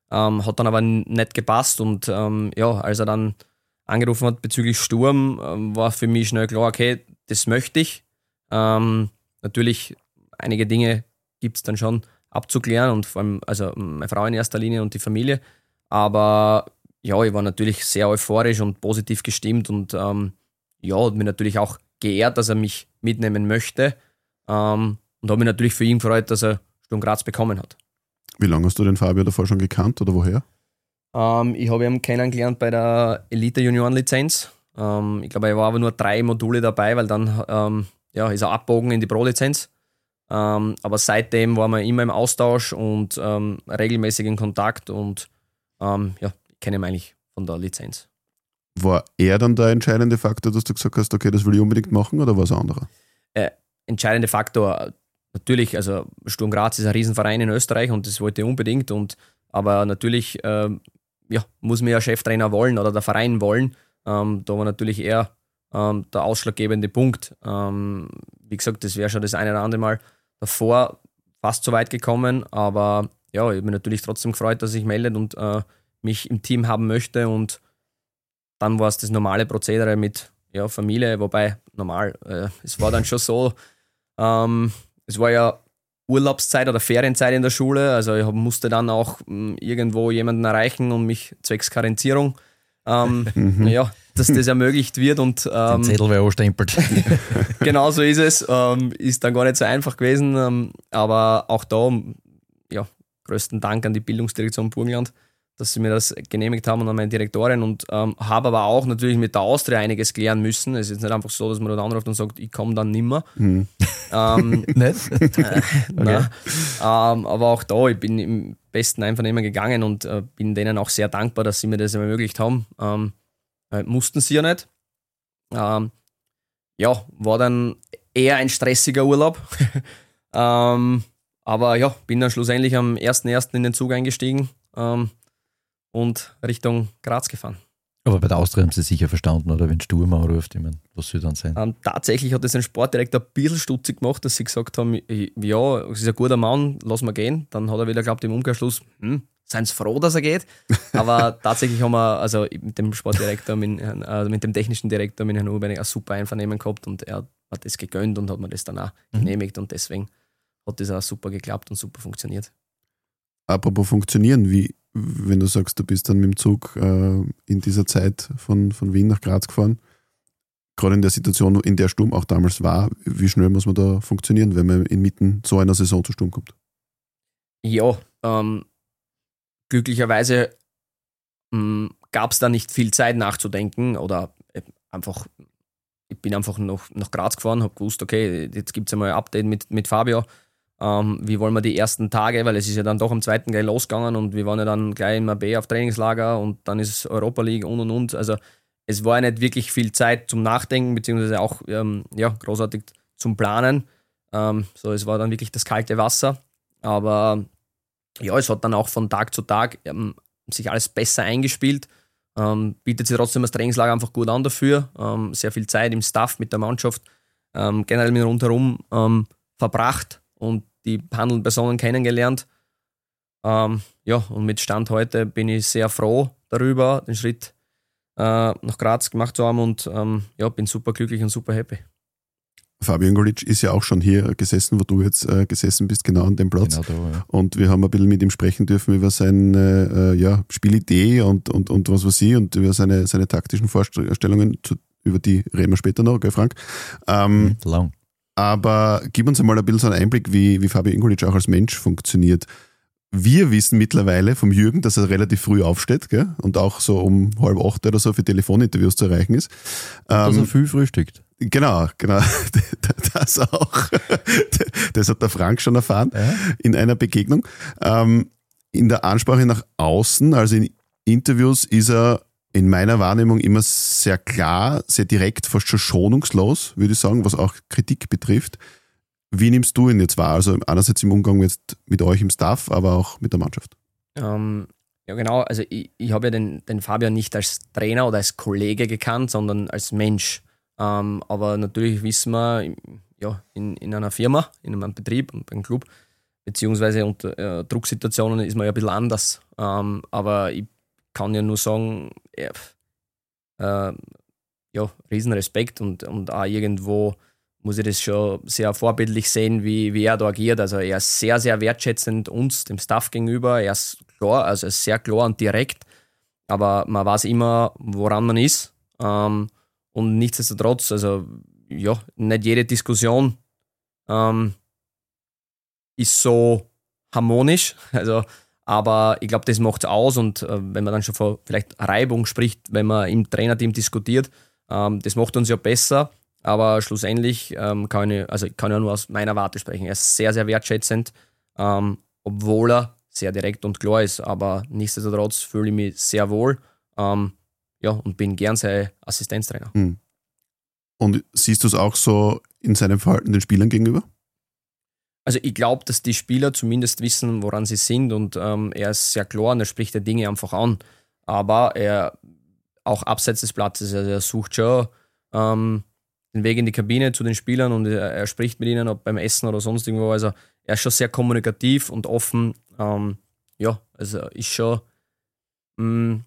Hat dann aber nicht gepasst und als er dann angerufen hat bezüglich Sturm, war für mich schnell klar, okay, das möchte ich. Natürlich, einige Dinge gibt es dann schon abzuklären und vor allem, also meine Frau in erster Linie und die Familie. Aber ja, ich war natürlich sehr euphorisch und positiv gestimmt und hat mich natürlich auch geehrt, dass er mich mitnehmen möchte. Und habe mich natürlich für ihn gefreut, dass er Sturm Graz bekommen hat. Wie lange hast du den Fabio davor schon gekannt oder woher? Ich habe ihn kennengelernt bei der Elite-Junioren-Lizenz. Ich glaube, er war aber nur 3 Module dabei, weil dann ist er abgebogen in die Pro-Lizenz. Aber seitdem waren wir immer im Austausch und regelmäßig in Kontakt und ich kenne ihn eigentlich von der Lizenz. War er dann der entscheidende Faktor, dass du gesagt hast, okay, das will ich unbedingt machen, oder war es ein anderer? Entscheidende Faktor, natürlich, also Sturm Graz ist ein Riesenverein in Österreich und das wollte ich unbedingt. Aber natürlich muss mir ja Cheftrainer wollen oder der Verein wollen. Da war natürlich eher der ausschlaggebende Punkt. Wie gesagt, das wäre schon das eine oder andere Mal davor fast so weit gekommen, aber ja, ich habe mich natürlich trotzdem gefreut, dass sich meldet und mich im Team haben möchte und dann war es das normale Prozedere mit Familie, wobei normal, es war dann schon so, es war ja Urlaubszeit oder Ferienzeit in der Schule, also ich musste dann auch irgendwo jemanden erreichen und mich zwecks Karenzierung, dass das ermöglicht wird und den Zettel wäre anstempelt. Genau so ist es, ist dann gar nicht so einfach gewesen, aber auch da, größten Dank an die Bildungsdirektion Burgenland, dass sie mir das genehmigt haben und an meine Direktorin und habe aber auch natürlich mit der Austria einiges klären müssen. Es ist nicht einfach so, dass man dann anruft und sagt, ich komme dann nimmer. Nicht? Nein. Aber auch da, ich bin im besten Einvernehmen gegangen und bin denen auch sehr dankbar, dass sie mir das ermöglicht haben. Mussten sie ja nicht. War dann eher ein stressiger Urlaub. Aber ja, bin dann schlussendlich am 1.1. in den Zug eingestiegen und Richtung Graz gefahren. Aber bei der Austria haben sie sicher verstanden, oder wenn Sturm anruft, ich meine, was soll dann sein? Tatsächlich hat das ein Sportdirektor ein bisschen stutzig gemacht, dass sie gesagt haben, ja, es ist ein guter Mann, lass mal gehen. Dann hat er wieder geglaubt im Umkehrschluss, seien sie froh, dass er geht. Aber tatsächlich haben wir also mit dem Sportdirektor, mit dem technischen Direktor, mit Herrn Urbenig, ein super Einvernehmen gehabt und er hat das gegönnt und hat mir das dann auch genehmigt und deswegen hat das auch super geklappt und super funktioniert. Apropos funktionieren, wenn du sagst, du bist dann mit dem Zug in dieser Zeit von Wien nach Graz gefahren, gerade in der Situation, in der Sturm auch damals war, wie schnell muss man da funktionieren, wenn man inmitten so einer Saison zu Sturm kommt? Ja, glücklicherweise gab es da nicht viel Zeit nachzudenken oder einfach, ich bin einfach nach Graz gefahren, habe gewusst, okay, jetzt gibt es einmal ein Update mit Fabio. Wie wollen wir die ersten Tage, weil es ist ja dann doch am 2. gleich losgegangen und wir waren ja dann gleich in Marbella auf Trainingslager und dann ist es Europa League und. Also es war ja nicht wirklich viel Zeit zum Nachdenken, beziehungsweise auch großartig zum Planen. Es war dann wirklich das kalte Wasser. Aber ja, es hat dann auch von Tag zu Tag sich alles besser eingespielt. Bietet sich trotzdem das Trainingslager einfach gut an dafür. Sehr viel Zeit im Staff, mit der Mannschaft, generell mit rundherum verbracht und die handelnden Personen kennengelernt. Und mit Stand heute bin ich sehr froh darüber, den Schritt nach Graz gemacht zu haben und bin super glücklich und super happy. Fabio Ingolic ist ja auch schon hier gesessen, wo du jetzt gesessen bist, genau an dem Platz. Genau da, ja. Und wir haben ein bisschen mit ihm sprechen dürfen über seine Spielidee und was weiß ich und über seine taktischen Vorstellungen, über die reden wir später noch, gell Frank? Lang. Aber gib uns einmal ein bisschen so einen Einblick, wie Fabio Ingolic auch als Mensch funktioniert. Wir wissen mittlerweile vom Jürgen, dass er relativ früh aufsteht, gell? Und auch so um 7:30 oder so für Telefoninterviews zu erreichen ist. Dass er viel frühstückt. Genau. Das auch. Das hat der Frank schon erfahren in einer Begegnung. In der Ansprache nach außen, also in Interviews, ist er in meiner Wahrnehmung immer sehr klar, sehr direkt, fast schon schonungslos, würde ich sagen, was auch Kritik betrifft. Wie nimmst du ihn jetzt wahr? Also einerseits im Umgang jetzt mit euch im Staff, aber auch mit der Mannschaft. Ja, genau. Also ich habe ja den Fabian nicht als Trainer oder als Kollege gekannt, sondern als Mensch. Aber natürlich wissen wir, in einer Firma, in einem Betrieb und einem Club, beziehungsweise unter Drucksituationen ist man ja ein bisschen anders. aber ich kann ja nur sagen, riesen Respekt und auch irgendwo muss ich das schon sehr vorbildlich sehen, wie er da agiert. Also er ist sehr, sehr wertschätzend uns, dem Staff gegenüber. Er ist klar, also sehr klar und direkt, aber man weiß immer, woran man ist. Und nichtsdestotrotz, also ja, nicht jede Diskussion ist so harmonisch. Also, aber ich glaube, das macht es aus. Und wenn man dann schon von vielleicht Reibung spricht, wenn man im Trainerteam diskutiert, das macht uns ja besser. Aber schlussendlich kann ich ja nur aus meiner Warte sprechen. Er ist sehr, sehr wertschätzend, obwohl er sehr direkt und klar ist. Aber nichtsdestotrotz fühle ich mich sehr wohl und bin gern sein Assistenztrainer. Und siehst du es auch so in seinem Verhalten den Spielern gegenüber? Also ich glaube, dass die Spieler zumindest wissen, woran sie sind und er ist sehr klar und er spricht die Dinge einfach an. Aber er, auch abseits des Platzes, also er sucht schon den Weg in die Kabine zu den Spielern und er spricht mit ihnen, ob beim Essen oder sonst irgendwo. Also er ist schon sehr kommunikativ und offen. Also ist schon eine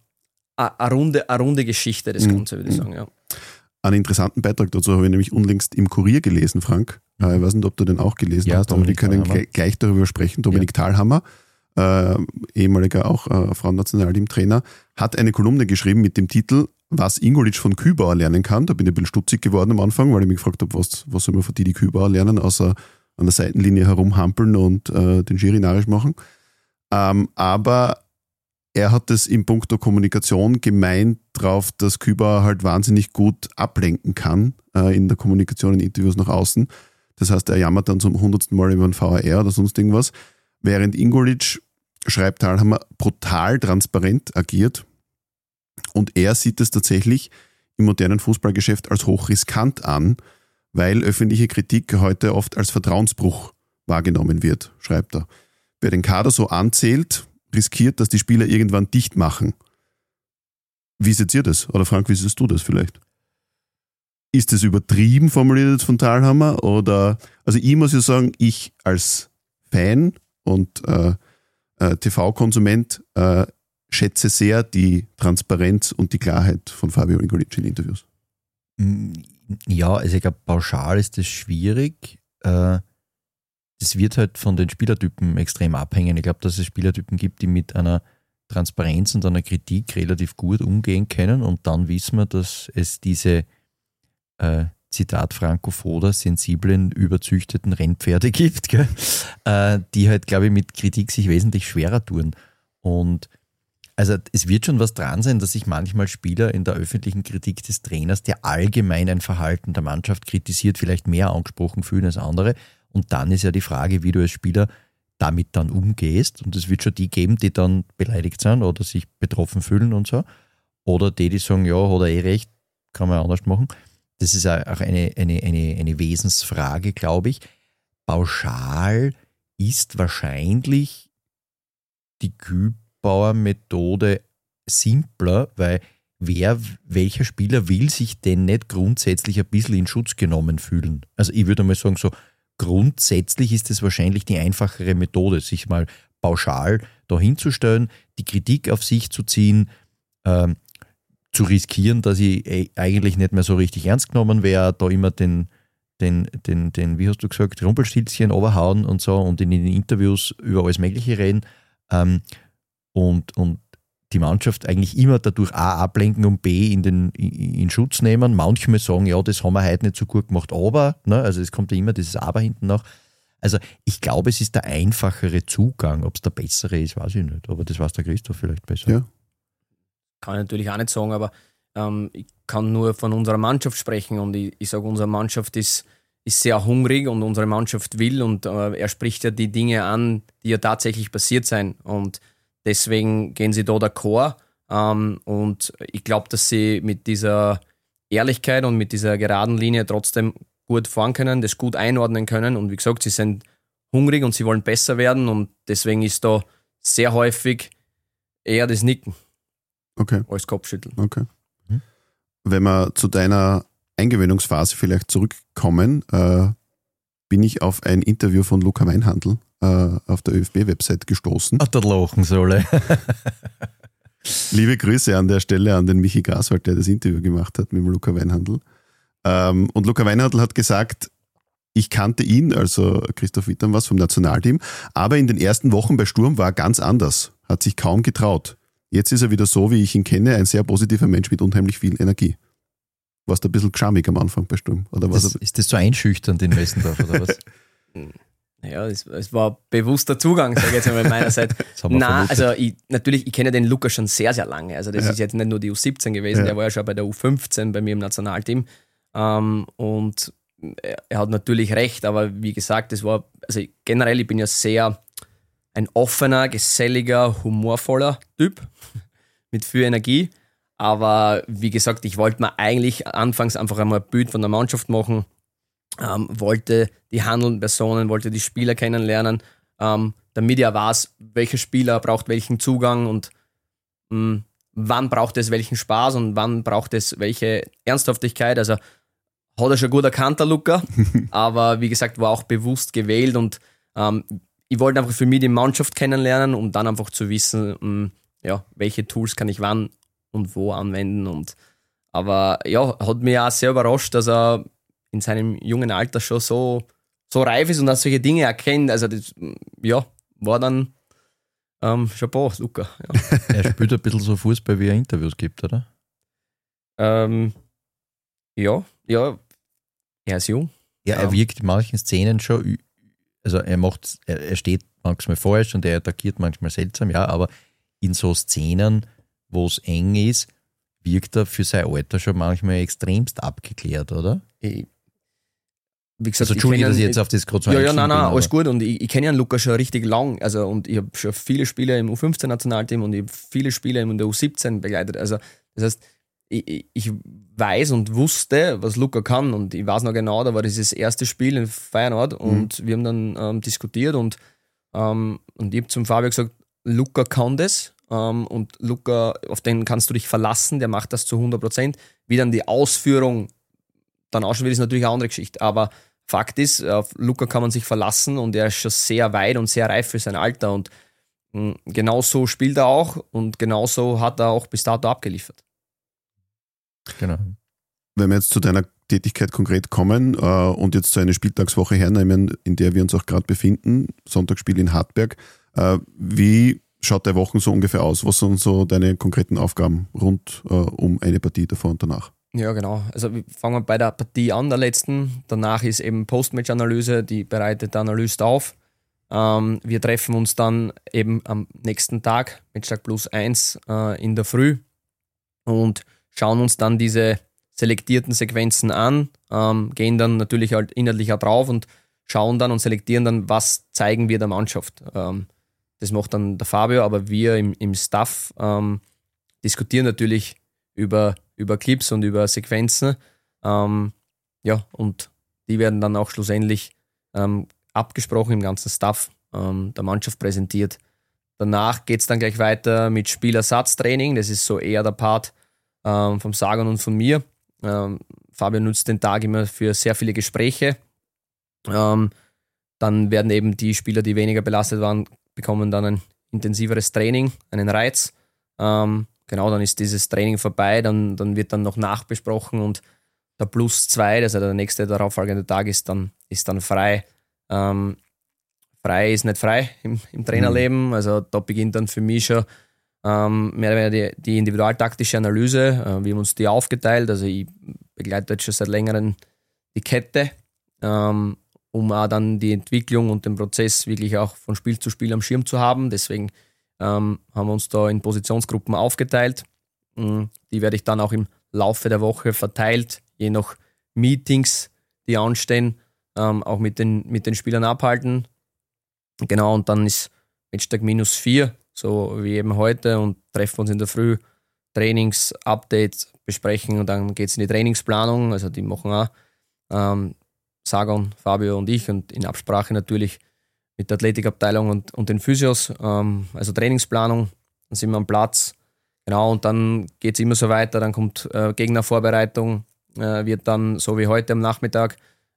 runde Geschichte, das Ganze, würde ich sagen. Ja. Einen interessanten Beitrag dazu habe ich nämlich unlängst im Kurier gelesen, Frank. Ich weiß nicht, ob du den auch gelesen hast, aber wir können gleich darüber sprechen. Dominik Thalhammer, ehemaliger auch Frauennationalteam-Trainer, hat eine Kolumne geschrieben mit dem Titel Was Ingolic von Kübauer lernen kann. Da bin ich ein bisschen stutzig geworden am Anfang, weil ich mich gefragt habe, was soll man von Didi Kübauer lernen, außer an der Seitenlinie herumhampeln und den Schiri narrisch machen. Aber er hat es in puncto Kommunikation gemeint drauf, dass Kübauer halt wahnsinnig gut ablenken kann in der Kommunikation, in Interviews nach außen. Das heißt, er jammert dann zum 100. Mal über den VAR oder sonst irgendwas. Während Ingolic, schreibt Thalhammer, brutal transparent agiert. Und er sieht es tatsächlich im modernen Fußballgeschäft als hochriskant an, weil öffentliche Kritik heute oft als Vertrauensbruch wahrgenommen wird, schreibt er. Wer den Kader so anzählt, riskiert, dass die Spieler irgendwann dicht machen. Wie seht ihr das? Oder Frank, wie siehst du das vielleicht? Ist das übertrieben formuliert von Thalhammer? Oder, also ich muss ja sagen, ich als Fan und TV-Konsument schätze sehr die Transparenz und die Klarheit von Fabio Ingolic in Interviews. Ja, also ich glaube, pauschal ist das schwierig. Das wird halt von den Spielertypen extrem abhängen. Ich glaube, dass es Spielertypen gibt, die mit einer Transparenz und einer Kritik relativ gut umgehen können und dann wissen wir, dass es diese Zitat Franco Foda, sensiblen, überzüchteten Rennpferde gibt, gell? Die halt, glaube ich, mit Kritik sich wesentlich schwerer tun. Und also es wird schon was dran sein, dass sich manchmal Spieler in der öffentlichen Kritik des Trainers, der allgemein ein Verhalten der Mannschaft kritisiert, vielleicht mehr angesprochen fühlen als andere. Und dann ist ja die Frage, wie du als Spieler damit dann umgehst. Und es wird schon die geben, die dann beleidigt sind oder sich betroffen fühlen und so. Oder die sagen, ja, hat er recht, kann man anders machen. Das ist auch eine Wesensfrage, glaube ich. Pauschal ist wahrscheinlich die Kübauer-Methode simpler, weil welcher Spieler will sich denn nicht grundsätzlich ein bisschen in Schutz genommen fühlen? Also ich würde mal sagen, so grundsätzlich ist es wahrscheinlich die einfachere Methode, sich mal pauschal da hinzustellen, die Kritik auf sich zu ziehen, zu riskieren, dass ich eigentlich nicht mehr so richtig ernst genommen wäre, da immer den wie hast du gesagt, Rumpelstilzchen runterhauen und so und in den Interviews über alles Mögliche reden und die Mannschaft eigentlich immer dadurch A ablenken und B in Schutz nehmen. Manchmal sagen, ja, das haben wir heute nicht so gut gemacht, aber, ne, also es kommt ja immer dieses Aber hinten nach. Also ich glaube, es ist der einfachere Zugang. Ob es der bessere ist, weiß ich nicht. Aber das weiß der Christoph vielleicht besser. Ja. Kann ich natürlich auch nicht sagen, aber ich kann nur von unserer Mannschaft sprechen und ich sage, unsere Mannschaft ist sehr hungrig und unsere Mannschaft will und er spricht ja die Dinge an, die ja tatsächlich passiert sind und deswegen gehen sie da d'accord und ich glaube, dass sie mit dieser Ehrlichkeit und mit dieser geraden Linie trotzdem gut fahren können, das gut einordnen können und wie gesagt, sie sind hungrig und sie wollen besser werden und deswegen ist da sehr häufig eher das Nicken als Kopfschütteln. Okay. Wenn wir zu deiner Eingewöhnungsphase vielleicht zurückkommen, bin ich auf ein Interview von Luca Weinhandl auf der ÖFB-Website gestoßen. Ach, der lachen soll. Liebe Grüße an der Stelle an den Michi Graswald, der das Interview gemacht hat mit dem Luca Weinhandl. Und Luca Weinhandl hat gesagt, ich kannte ihn, also Christoph Wittern was vom Nationalteam, aber in den ersten Wochen bei Sturm war er ganz anders, hat sich kaum getraut. Jetzt ist er wieder so, wie ich ihn kenne, ein sehr positiver Mensch mit unheimlich viel Energie. Warst du ein bisschen geschamig am Anfang bei Sturm? Oder was? Ist das so einschüchternd in Westendorf oder was? Ja, es war bewusster Zugang, sage ich jetzt einmal meiner Seite. Nein, also ich kenne den Luca schon sehr, sehr lange. Also das ist jetzt nicht nur die U17 gewesen, der war ja schon bei der U15 bei mir im Nationalteam. Und er hat natürlich recht, aber wie gesagt, also generell, ich bin ja sehr ein offener, geselliger, humorvoller Typ mit viel Energie. Aber wie gesagt, ich wollte mir eigentlich anfangs einfach einmal ein Bild von der Mannschaft machen, wollte die handelnden Personen, wollte die Spieler kennenlernen, damit er weiß, welcher Spieler braucht welchen Zugang und wann braucht es welchen Spaß und wann braucht es welche Ernsthaftigkeit. Also hat er schon gut erkannt, der Luca, aber wie gesagt, war auch bewusst gewählt und ich wollte einfach für mich die Mannschaft kennenlernen, um dann einfach zu wissen, welche Tools kann ich wann und wo anwenden. Aber ja, hat mich auch sehr überrascht, dass er in seinem jungen Alter schon so reif ist und auch solche Dinge erkennt. Also das, war dann Chapeau, Luca. Ja. Er spielt ein bisschen so Fußball, wie er Interviews gibt, oder? Ja, er ist jung. Ja, er wirkt in manchen Szenen schon, also er steht manchmal falsch und er attackiert manchmal seltsam, ja, aber in so Szenen, wo es eng ist, wirkt er für sein Alter schon manchmal extremst abgeklärt, oder? Wie gesagt, also Entschuldigung, dass ich jetzt auf das gerade so nein, alles gut. Und ich kenne ja Luca schon richtig lang. Also, und ich habe schon viele Spiele im U15-Nationalteam und ich habe viele Spiele in der U17 begleitet. Also, das heißt, ich weiß und wusste, was Luca kann. Und ich weiß noch genau, da war dieses erste Spiel in Feyenoord und wir haben dann diskutiert und ich habe zum Fabio gesagt, Luca kann das. Und Luca, auf den kannst du dich verlassen, der macht das zu 100%. Wie dann die Ausführung dann ausschaut, ist natürlich eine andere Geschichte. Aber Fakt ist, auf Luca kann man sich verlassen und er ist schon sehr weit und sehr reif für sein Alter. Und genau so spielt er auch und genauso hat er auch bis dato abgeliefert. Genau. Wenn wir jetzt zu deiner Tätigkeit konkret kommen und jetzt so eine Spieltagswoche hernehmen, in der wir uns auch gerade befinden, Sonntagsspiel in Hartberg, wie schaut der Wochen so ungefähr aus? Was sind so deine konkreten Aufgaben rund um eine Partie davor und danach? Ja, genau. Also wir fangen bei der Partie an, der letzten. Danach ist eben Postmatch-Analyse, die bereitet der Analyst auf. Wir treffen uns dann eben am nächsten Tag, Matchtag +1 in der Früh und schauen uns dann diese selektierten Sequenzen an, gehen dann natürlich halt inhaltlich auch drauf und schauen dann und selektieren dann, was zeigen wir der Mannschaft. Das macht dann der Fabio, aber wir im Staff diskutieren natürlich über Clips und über Sequenzen. Und die werden dann auch schlussendlich abgesprochen im ganzen Staff, der Mannschaft präsentiert. Danach geht es dann gleich weiter mit Spielersatztraining. Das ist so eher der Part vom Sagan und von mir. Fabio nutzt den Tag immer für sehr viele Gespräche. Dann werden eben die Spieler, die weniger belastet waren, bekommen dann ein intensiveres Training, einen Reiz. Dann ist dieses Training vorbei, dann wird dann noch nachbesprochen und der +2, also der nächste darauffolgende Tag ist dann frei. Frei ist nicht frei im Trainerleben, also da beginnt dann für mich schon mehr oder weniger die individualtaktische Analyse. Wir haben uns die aufgeteilt, also ich begleite jetzt schon seit längerem die Kette, um auch dann die Entwicklung und den Prozess wirklich auch von Spiel zu Spiel am Schirm zu haben. Deswegen haben wir uns da in Positionsgruppen aufgeteilt. Die werde ich dann auch im Laufe der Woche verteilt, je nach Meetings, die anstehen, auch mit den Spielern abhalten. Genau, und dann ist Matchtag -4, so wie eben heute, und treffen uns in der Früh, Trainings-Updates besprechen und dann geht es in die Trainingsplanung. Also die machen auch Sagan, Fabio und ich und in Absprache natürlich mit der Athletikabteilung und den Physios, also Trainingsplanung, dann sind wir am Platz. Genau, und dann geht es immer so weiter, dann kommt Gegnervorbereitung, wird dann, so wie heute am Nachmittag,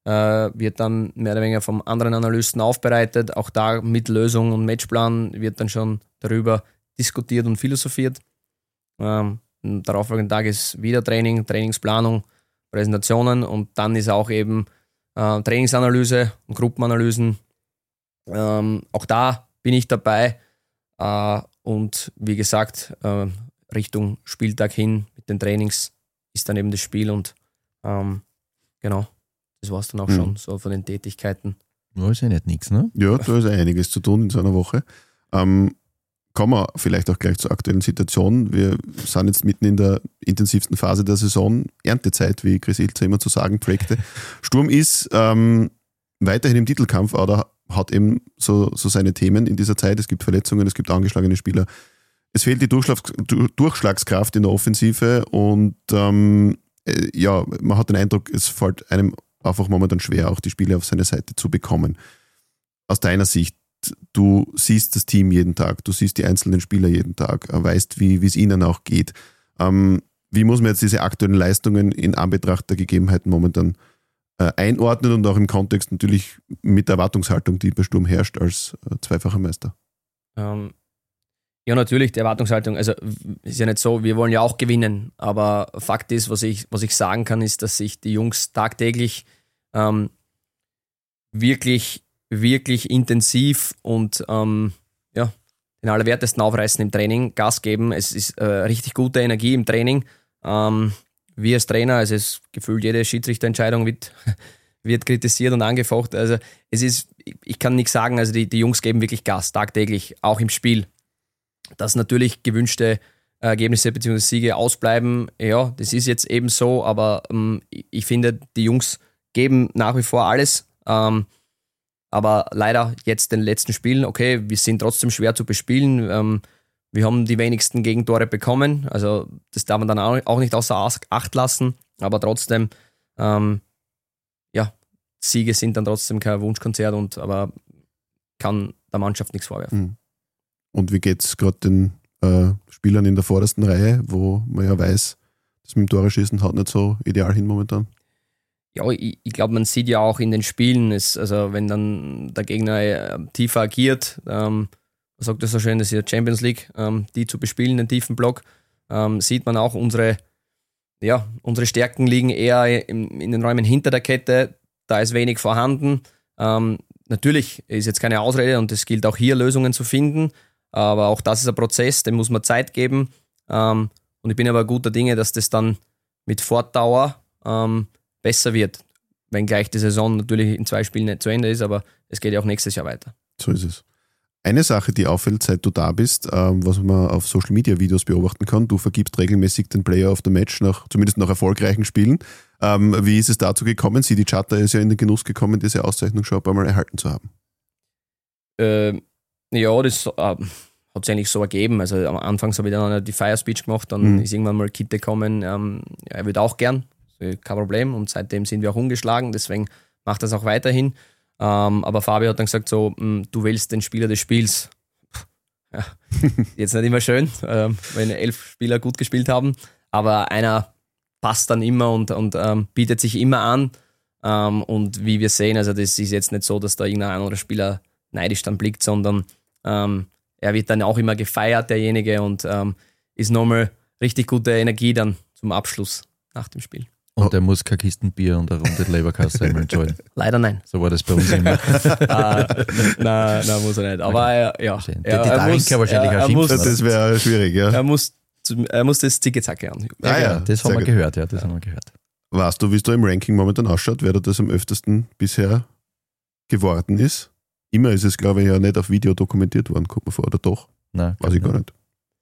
wird dann mehr oder weniger vom anderen Analysten aufbereitet. Auch da mit Lösung und Matchplan wird dann schon darüber diskutiert und philosophiert. Am darauffolgenden Tag ist wieder Training, Trainingsplanung, Präsentationen und dann ist auch eben Trainingsanalyse und Gruppenanalysen. Auch da bin ich dabei und wie gesagt, Richtung Spieltag hin mit den Trainings ist dann eben das Spiel und genau, das war es dann auch schon so von den Tätigkeiten. Ja, ist ja nicht nichts, ne? Ja, da ist einiges zu tun in so einer Woche. Kommen wir vielleicht auch gleich zur aktuellen Situation. Wir sind jetzt mitten in der intensivsten Phase der Saison, Erntezeit, wie Chris Ilzer immer zu sagen pflegte. Sturm ist weiterhin im Titelkampf, aber hat eben so seine Themen in dieser Zeit. Es gibt Verletzungen, es gibt angeschlagene Spieler. Es fehlt die Durchschlagskraft in der Offensive und man hat den Eindruck, es fällt einem einfach momentan schwer, auch die Spieler auf seine Seite zu bekommen. Aus deiner Sicht, du siehst das Team jeden Tag, du siehst die einzelnen Spieler jeden Tag, weißt, wie es ihnen auch geht. Wie muss man jetzt diese aktuellen Leistungen in Anbetracht der Gegebenheiten momentan einordnen und auch im Kontext natürlich mit der Erwartungshaltung, die bei Sturm herrscht als zweifacher Meister? Ja, natürlich, die Erwartungshaltung. Also ist ja nicht so, wir wollen ja auch gewinnen, aber Fakt ist, was ich sagen kann, ist, dass sich die Jungs tagtäglich wirklich intensiv und den Allerwertesten aufreißen im Training, Gas geben. Es ist richtig gute Energie im Training. Wir als Trainer, also es ist gefühlt jede Schiedsrichterentscheidung wird kritisiert und angefochten. Also ich kann nichts sagen, also die Jungs geben wirklich Gas, tagtäglich, auch im Spiel. Dass natürlich gewünschte Ergebnisse bzw. Siege ausbleiben, ja, das ist jetzt eben so, aber ich finde, die Jungs geben nach wie vor alles. Aber leider jetzt den letzten Spielen, okay, wir sind trotzdem schwer zu bespielen. Wir haben die wenigsten Gegentore bekommen, also das darf man dann auch nicht außer Acht lassen, aber trotzdem, Siege sind dann trotzdem kein Wunschkonzert, aber kann der Mannschaft nichts vorwerfen. Und wie geht es gerade den Spielern in der vordersten Reihe, wo man ja weiß, das mit dem Tore-Schießen haut nicht so ideal hin momentan? Ja, ich glaube, man sieht ja auch in den Spielen, also wenn dann der Gegner tiefer agiert, man sagt das so schön, das ist ja Champions League, die zu bespielen, den tiefen Block, sieht man auch, unsere Stärken liegen eher in den Räumen hinter der Kette, da ist wenig vorhanden. Natürlich ist jetzt keine Ausrede und es gilt auch hier Lösungen zu finden, aber auch das ist ein Prozess, dem muss man Zeit geben und ich bin aber guter Dinge, dass das dann mit Fortdauer besser wird, wenngleich die Saison natürlich in 2 Spielen nicht zu Ende ist, aber es geht ja auch nächstes Jahr weiter. So ist es. Eine Sache, die auffällt, seit du da bist, was man auf Social Media Videos beobachten kann, du vergibst regelmäßig den Player of the Match, zumindest nach erfolgreichen Spielen. Wie ist es dazu gekommen? Sidi Chatter ist ja in den Genuss gekommen, diese Auszeichnung schon ein paar Mal erhalten zu haben. Das hat sich eigentlich so ergeben. Also am Anfang habe ich dann die Fire Speech gemacht, dann ist irgendwann mal Kitte gekommen, er würde auch gern, kein Problem, und seitdem sind wir auch umgeschlagen, deswegen macht das auch weiterhin. Aber Fabio hat dann gesagt so, du wählst den Spieler des Spiels. Ja, jetzt nicht immer schön, wenn 11 Spieler gut gespielt haben, aber einer passt dann immer und bietet sich immer an. Und wie wir sehen, also das ist jetzt nicht so, dass da irgendein anderer Spieler neidisch dann blickt, sondern er wird dann auch immer gefeiert, derjenige, und ist nochmal richtig gute Energie dann zum Abschluss nach dem Spiel. Und er muss kein Kistenbier und eine Runde Leberkasse einmal enjoyen. Leider nein. So war das bei uns immer. Nein, muss er nicht. Aber ja. Die Darinka wahrscheinlich auch schimpfen. Das wäre schwierig, ja. Er muss das Zicke-Zacke an. Das haben wir gehört, ja. Das haben wir gehört. Weißt du, wie es da im Ranking momentan ausschaut, wer da das am öftesten bisher geworden ist? Immer ist es, glaube ich, ja nicht auf Video dokumentiert worden, kommt man vor, oder doch? Nein, weiß ich gar nicht.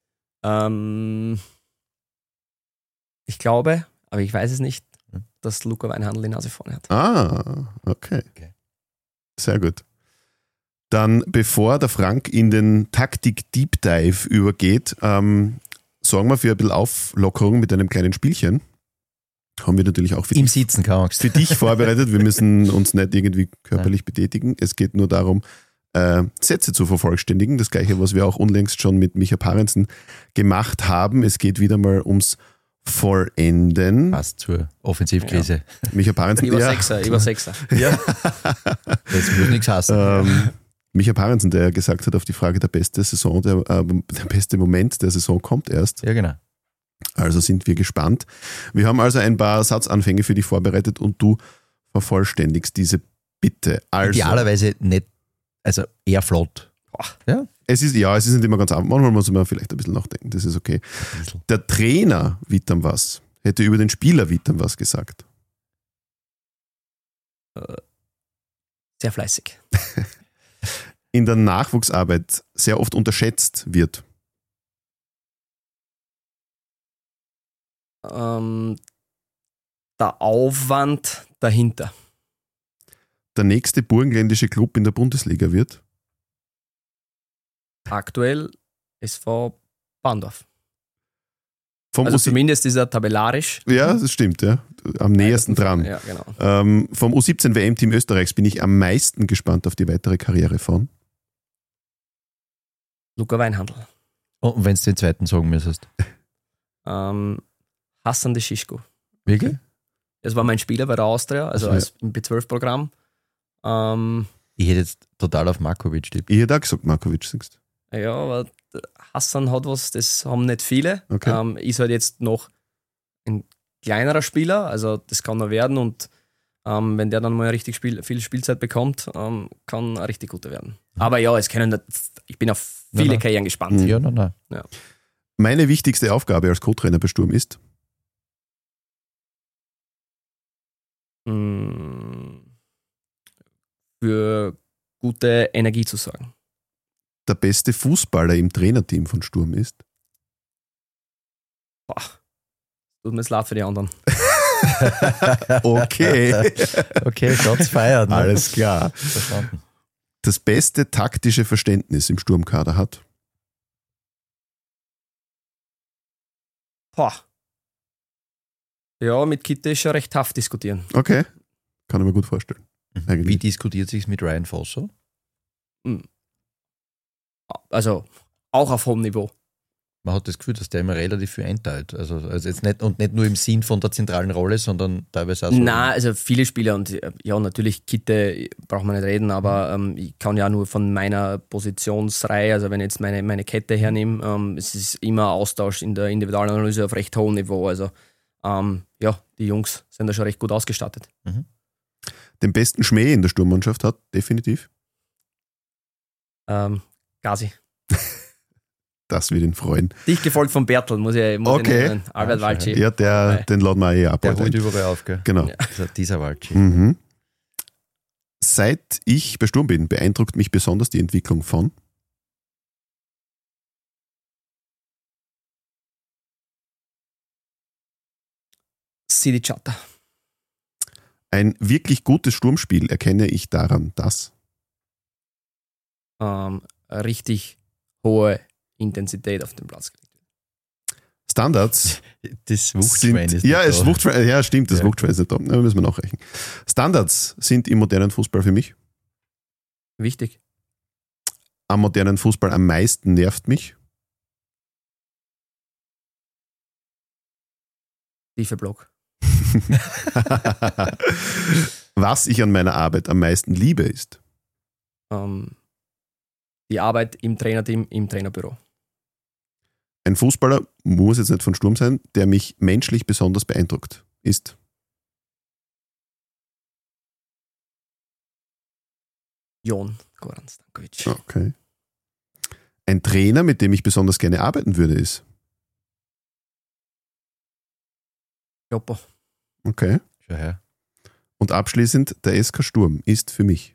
Ich glaube, aber ich weiß es nicht, dass Luca Weinhandel die Nase vorne hat. Okay. Sehr gut. Dann, bevor der Frank in den Taktik-Deep Dive übergeht, sorgen wir für ein bisschen Auflockerung mit einem kleinen Spielchen. Haben wir natürlich auch für dich vorbereitet. Wir müssen uns nicht irgendwie körperlich betätigen. Es geht nur darum, Sätze zu vervollständigen. Das Gleiche, was wir auch unlängst schon mit Micha Parensen gemacht haben. Es geht wieder mal ums vollenden. Passt zur Offensivkrise. Micha Parensen. Über Sechser. Ja. Das muss nichts heißen. Micha Parensen, der gesagt hat, auf die Frage der beste Saison, der beste Moment der Saison kommt erst. Ja, genau. Also sind wir gespannt. Wir haben also ein paar Satzanfänge für dich vorbereitet und du vervollständigst diese bitte. Also, Idealerweise nicht, also eher flott. Ja? es ist nicht immer ganz einfach. Manchmal muss man vielleicht ein bisschen nachdenken, das ist okay. Der Trainer Wittern was hätte über den Spieler Wittern was gesagt. Sehr fleißig. In der Nachwuchsarbeit sehr oft unterschätzt wird. Der Aufwand dahinter. Der nächste burgenländische Club in der Bundesliga wird. Aktuell SV Bandorf. Vom Also U17 zumindest ist er tabellarisch. ja, das stimmt, ja. Am nächsten dran. Ja, genau. Vom U17 WM-Team Österreichs bin ich am meisten gespannt auf die weitere Karriere von. Luca Weinhandel. Und wenn du den zweiten sagen müsstest. Hassan de Schischko. Wirklich? Das war mein Spieler bei der Austria, also Also, als im B12-Programm. Ich hätte jetzt total auf Markovic tippt. Ich hätte auch gesagt, Markovic singst. Ja, aber Hassan hat was, das haben nicht viele. Okay. Ist halt jetzt noch ein kleinerer Spieler, also das kann er werden und wenn der dann mal richtig viel Spielzeit bekommt, kann er richtig guter werden. Aber ja, ich bin auf viele Karrieren gespannt. Ja, nein. Ja. Meine wichtigste Aufgabe als Co-Trainer bei Sturm ist? Für gute Energie zu sorgen. Der beste Fußballer im Trainerteam von Sturm ist? Boah, tut mir jetzt leid für die anderen. Okay. Okay, Shots feiern. Ne? Alles klar. Verstanden. Das beste taktische Verständnis im Sturmkader hat? Boah. Ja, mit Kitte ist schon recht tough diskutieren. Okay. Kann ich mir gut vorstellen. Wie Eigentlich. diskutiert sich's mit Ryan Fosso? Also auch auf hohem Niveau. Man hat das Gefühl, dass der immer relativ viel einteilt. Also jetzt nicht, und nicht nur im Sinn von der zentralen Rolle, sondern teilweise auch so. Nein, also viele Spieler und ja, natürlich Kitte braucht man nicht reden, aber ich kann ja nur von meiner Positionsreihe, also wenn ich jetzt meine Kette hernehme, es ist immer Austausch in der Individualanalyse auf recht hohem Niveau. Also ja, die Jungs sind da schon recht gut ausgestattet. Den besten Schmäh in der Sturmmannschaft hat definitiv. Gazi. Das wird ihn freuen. Dich gefolgt von Bertel, muss ich Okay. nennen. Albert Walci. Ja, den laden wir ab. Der heute holt ein. überall auf, gell? Genau. Also dieser Walci. Mhm. Seit ich bei Sturm bin, beeindruckt mich besonders die Entwicklung von Sidi Chata. ein wirklich gutes Sturmspiel erkenne ich daran, dass Richtig hohe Intensität auf dem Platz gelegt wird. Standards Das Wuchtschwein sind, ist ja, nicht es da. Wuchtschwein, ja, stimmt, das Ja. Wuchtschwein ist nicht da. Da müssen wir nachrechnen. Standards sind im modernen Fußball für mich. Wichtig. Am modernen Fußball am meisten nervt mich. Tiefe Block. Was ich an meiner Arbeit am meisten liebe, ist Die Arbeit im Trainerteam, im Trainerbüro. ein Fußballer, muss jetzt nicht von Sturm sein, der mich menschlich besonders beeindruckt, ist Jon Goran Stankovic. okay. Ein Trainer, mit dem ich besonders gerne arbeiten würde, ist Joppo. okay. Schau her. Und abschließend, der SK Sturm ist für mich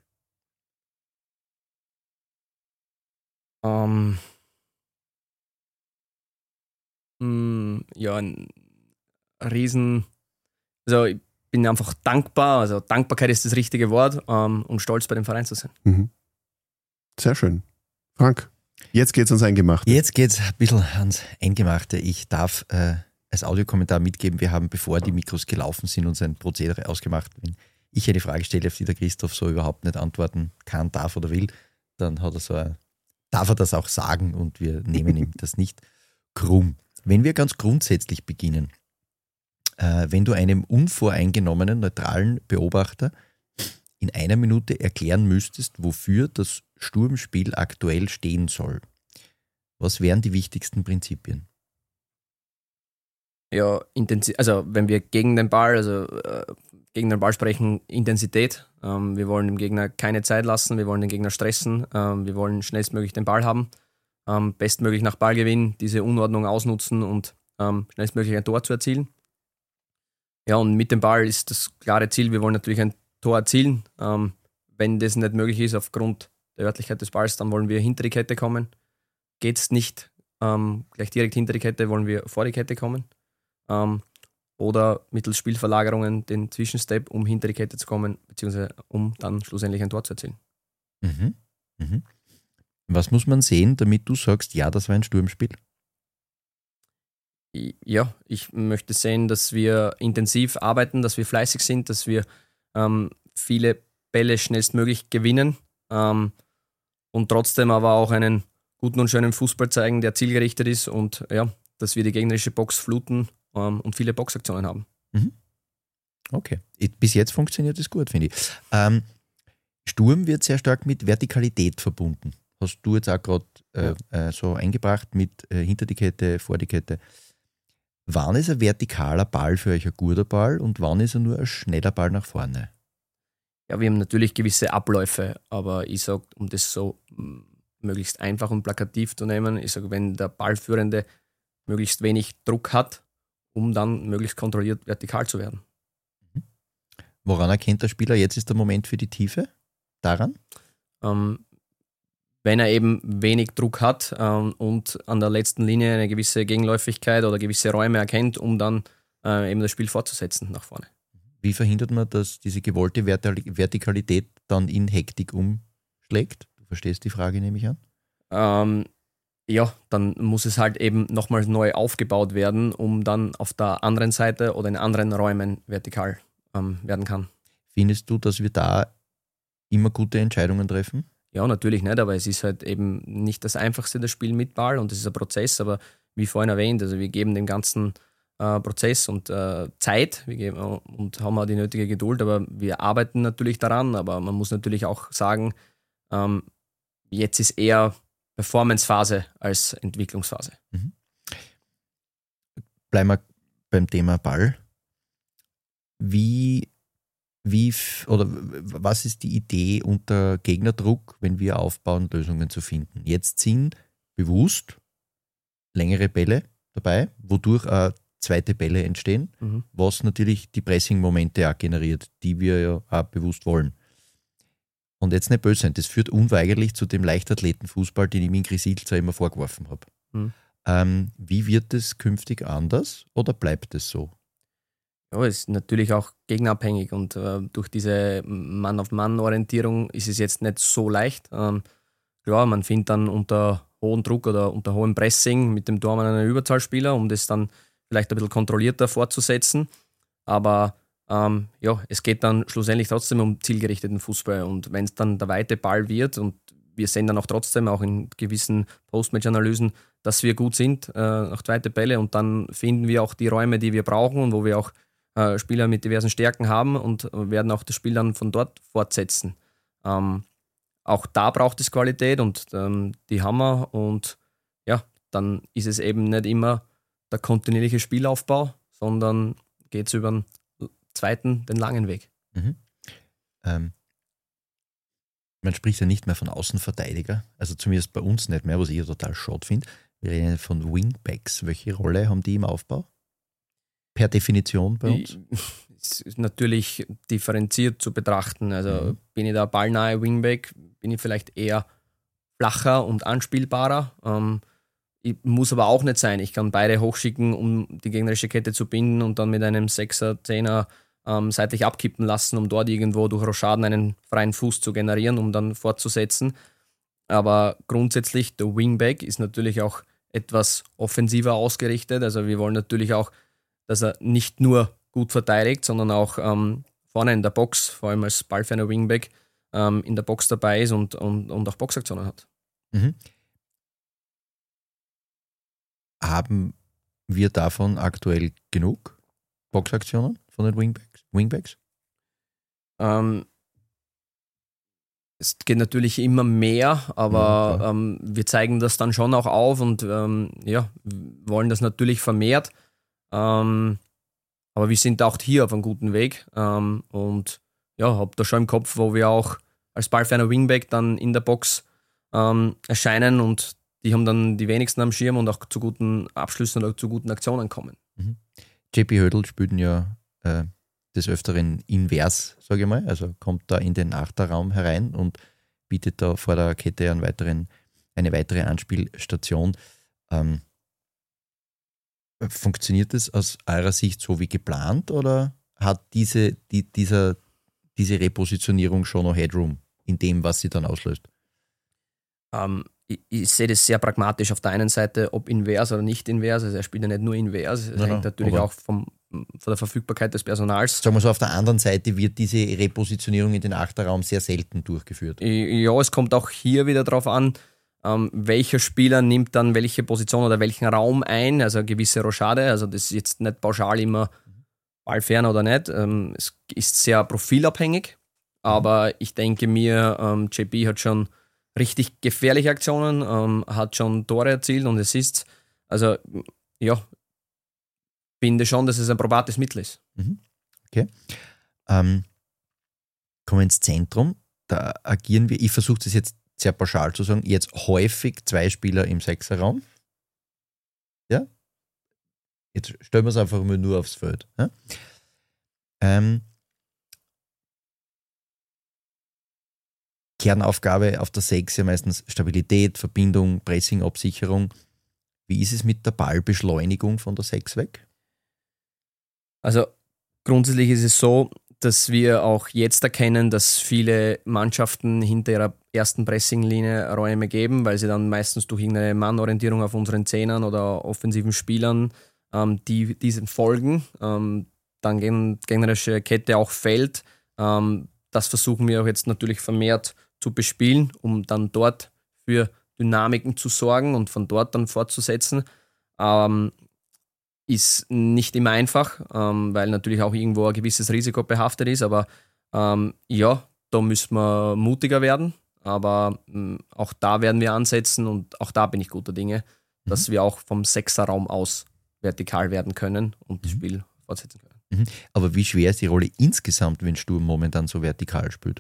Ja, ein Riesen. Also, ich bin einfach dankbar. Also, Dankbarkeit ist das richtige Wort, und stolz bei dem Verein zu sein. sehr schön. Frank, jetzt geht's ans Eingemachte. Jetzt geht's ein bisschen ans Eingemachte. Ich darf als Audiokommentar mitgeben, wir haben, bevor die Mikros gelaufen sind, uns ein Prozedere ausgemacht. Wenn ich eine Frage stelle, auf die der Christoph so überhaupt nicht antworten kann, darf oder will, dann hat darf er das auch sagen und wir nehmen ihm das nicht krumm. Wenn wir ganz grundsätzlich beginnen, Wenn du einem unvoreingenommenen, neutralen Beobachter in einer Minute erklären müsstest, wofür das Sturmspiel aktuell stehen soll, was wären die wichtigsten Prinzipien? Ja, also wenn wir gegen den Ball sprechen, Intensität. Wir wollen dem Gegner keine Zeit lassen, wir wollen den Gegner stressen, wir wollen schnellstmöglich den Ball haben, bestmöglich nach Ballgewinn diese Unordnung ausnutzen und schnellstmöglich ein Tor zu erzielen. Ja, und mit dem Ball ist das klare Ziel, wir wollen natürlich ein Tor erzielen. Wenn das nicht möglich ist aufgrund der Örtlichkeit des Balls, dann wollen wir hinter die Kette kommen. Geht es nicht gleich direkt hinter die Kette, wollen wir vor die Kette kommen. Oder mittels Spielverlagerungen den Zwischenstep, um hinter die Kette zu kommen, beziehungsweise um dann schlussendlich ein Tor zu erzielen. Mhm. Mhm. Was muss man sehen, damit du sagst, ja, das war ein Sturmspiel? Ja, ich möchte sehen, dass wir intensiv arbeiten, dass wir fleißig sind, dass wir viele Bälle schnellstmöglich gewinnen und trotzdem aber auch einen guten und schönen Fußball zeigen, der zielgerichtet ist und ja, dass wir die gegnerische Box fluten und viele Boxaktionen haben. Mhm. Okay. Bis jetzt funktioniert das gut, finde ich. Sturm wird sehr stark mit Vertikalität verbunden. Hast du jetzt auch gerade so eingebracht mit hinter die Kette, vor die Kette. Wann ist ein vertikaler Ball für euch ein guter Ball und wann ist er nur ein schneller Ball nach vorne? Ja, wir haben natürlich gewisse Abläufe, aber ich sage, um das so möglichst einfach und plakativ zu nehmen, ich sage, wenn der Ballführende möglichst wenig Druck hat, um dann möglichst kontrolliert vertikal zu werden. Woran erkennt der Spieler, jetzt ist der Moment für die Tiefe? Daran? Wenn er eben wenig Druck hat und an der letzten Linie eine gewisse Gegenläufigkeit oder gewisse Räume erkennt, um dann eben das Spiel fortzusetzen nach vorne. Wie verhindert man, dass diese gewollte Vertikalität dann in Hektik umschlägt? Du verstehst die Frage, nehme ich an. Ja, dann muss es halt eben nochmal neu aufgebaut werden, um dann auf der anderen Seite oder in anderen Räumen vertikal werden kann. Findest du, dass wir da immer gute Entscheidungen treffen? Ja, natürlich nicht, aber es ist halt eben nicht das Einfachste, das Spiel mit Ball und es ist ein Prozess, aber wie vorhin erwähnt, also wir geben dem ganzen Prozess und Zeit und haben auch die nötige Geduld, aber wir arbeiten natürlich daran, aber man muss natürlich auch sagen, jetzt ist eher Performance-Phase als Entwicklungsphase. Mhm. Bleiben wir beim Thema Ball. Was ist die Idee unter Gegnerdruck, wenn wir aufbauen, Lösungen zu finden? Jetzt sind bewusst längere Bälle dabei, wodurch zweite Bälle entstehen, was natürlich die Pressing-Momente auch generiert, die wir ja auch bewusst wollen. Und jetzt nicht böse sein, das führt unweigerlich zu dem Leichtathletenfußball, den ich mir in Grisilza immer vorgeworfen habe. Wie wird es künftig anders oder bleibt es so? Ja, es ist natürlich auch gegnerabhängig und durch diese Mann-auf-Mann-Orientierung ist es jetzt nicht so leicht. Klar, man findet dann unter hohem Druck oder unter hohem Pressing mit dem Tormann einen Überzahlspieler, um das dann vielleicht ein bisschen kontrollierter fortzusetzen. Aber es geht dann schlussendlich trotzdem um zielgerichteten Fußball. Und wenn es dann der weite Ball wird und wir sehen dann auch trotzdem auch in gewissen Post-Match-Analysen, dass wir gut sind nach zweite Bälle und dann finden wir auch die Räume, die wir brauchen und wo wir auch Spieler mit diversen Stärken haben und werden auch das Spiel dann von dort fortsetzen. Auch da braucht es Qualität und die haben wir und ja, dann ist es eben nicht immer der kontinuierliche Spielaufbau, sondern geht es über den zweiten, den langen Weg. Man spricht ja nicht mehr von Außenverteidiger, also zumindest bei uns nicht mehr, was ich ja total schade finde. Wir reden von Wingbacks. Welche Rolle haben die im Aufbau? Per Definition bei uns? Es ist natürlich differenziert zu betrachten. Also bin ich da ballnahe Wingback, bin ich vielleicht eher flacher und anspielbarer. Ich muss aber auch nicht sein. Ich kann beide hochschicken, um die gegnerische Kette zu binden und dann mit einem 6er, 10er seitlich abkippen lassen, um dort irgendwo durch Rochaden einen freien Fuß zu generieren, um dann fortzusetzen. Aber grundsätzlich, der Wingback ist natürlich auch etwas offensiver ausgerichtet. Also wir wollen natürlich auch, dass er nicht nur gut verteidigt, sondern auch vorne in der Box, vor allem als ballferner Wingback, in der Box dabei ist und auch Boxaktionen hat. Haben wir davon aktuell genug? Boxaktionen von den Wingbacks? Es geht natürlich immer mehr, aber Ja, wir zeigen das dann schon auch auf und wollen das natürlich vermehrt. Aber wir sind auch hier auf einem guten Weg und habe da schon im Kopf, wo wir auch als ballferner Wingback dann in der Box erscheinen und die haben dann die wenigsten am Schirm und auch zu guten Abschlüssen oder zu guten Aktionen kommen. JP Hödl spielt ja des Öfteren invers, sage ich mal, also kommt da in den Achterraum herein und bietet da vor der Kette eine weitere Anspielstation. Funktioniert das aus eurer Sicht so wie geplant oder hat diese Repositionierung schon noch Headroom in dem, was sie dann auslöst? Ich sehe das sehr pragmatisch auf der einen Seite, ob invers oder nicht invers. Also er spielt ja nicht nur invers, es hängt natürlich auch von der Verfügbarkeit des Personals. Sagen wir so, auf der anderen Seite wird diese Repositionierung in den Achterraum sehr selten durchgeführt. Ja, es kommt auch hier wieder darauf an, welcher Spieler nimmt dann welche Position oder welchen Raum ein, also eine gewisse Rochade. Also das ist jetzt nicht pauschal immer ballfern oder nicht. Es ist sehr profilabhängig, aber ich denke mir, JP hat schon richtig gefährliche Aktionen, hat schon Tore erzielt und Assists. Also ja, finde schon, dass es ein probates Mittel ist. Okay. Kommen wir ins Zentrum. Da agieren wir, ich versuche das jetzt sehr pauschal zu sagen, jetzt häufig 2 Spieler im Sechserraum. Ja? Jetzt stellen wir es einfach mal nur aufs Feld. Ja? Kernaufgabe auf der 6 ja meistens Stabilität, Verbindung, Pressing, Absicherung. Wie ist es mit der Ballbeschleunigung von der 6 weg? Also grundsätzlich ist es so, dass wir auch jetzt erkennen, dass viele Mannschaften hinter ihrer ersten Pressinglinie Räume geben, weil sie dann meistens durch irgendeine Mannorientierung auf unseren Zehnern oder offensiven Spielern, die diesen folgen, dann gegnerische Kette auch fällt. Das versuchen wir auch jetzt natürlich vermehrt zu bespielen, um dann dort für Dynamiken zu sorgen und von dort dann fortzusetzen. Ist nicht immer einfach, weil natürlich auch irgendwo ein gewisses Risiko behaftet ist, aber da müssen wir mutiger werden, aber auch da werden wir ansetzen und auch da bin ich guter Dinge, dass wir auch vom Sechserraum aus vertikal werden können und das Spiel fortsetzen können. Aber wie schwer ist die Rolle insgesamt, wenn Sturm momentan so vertikal spielt?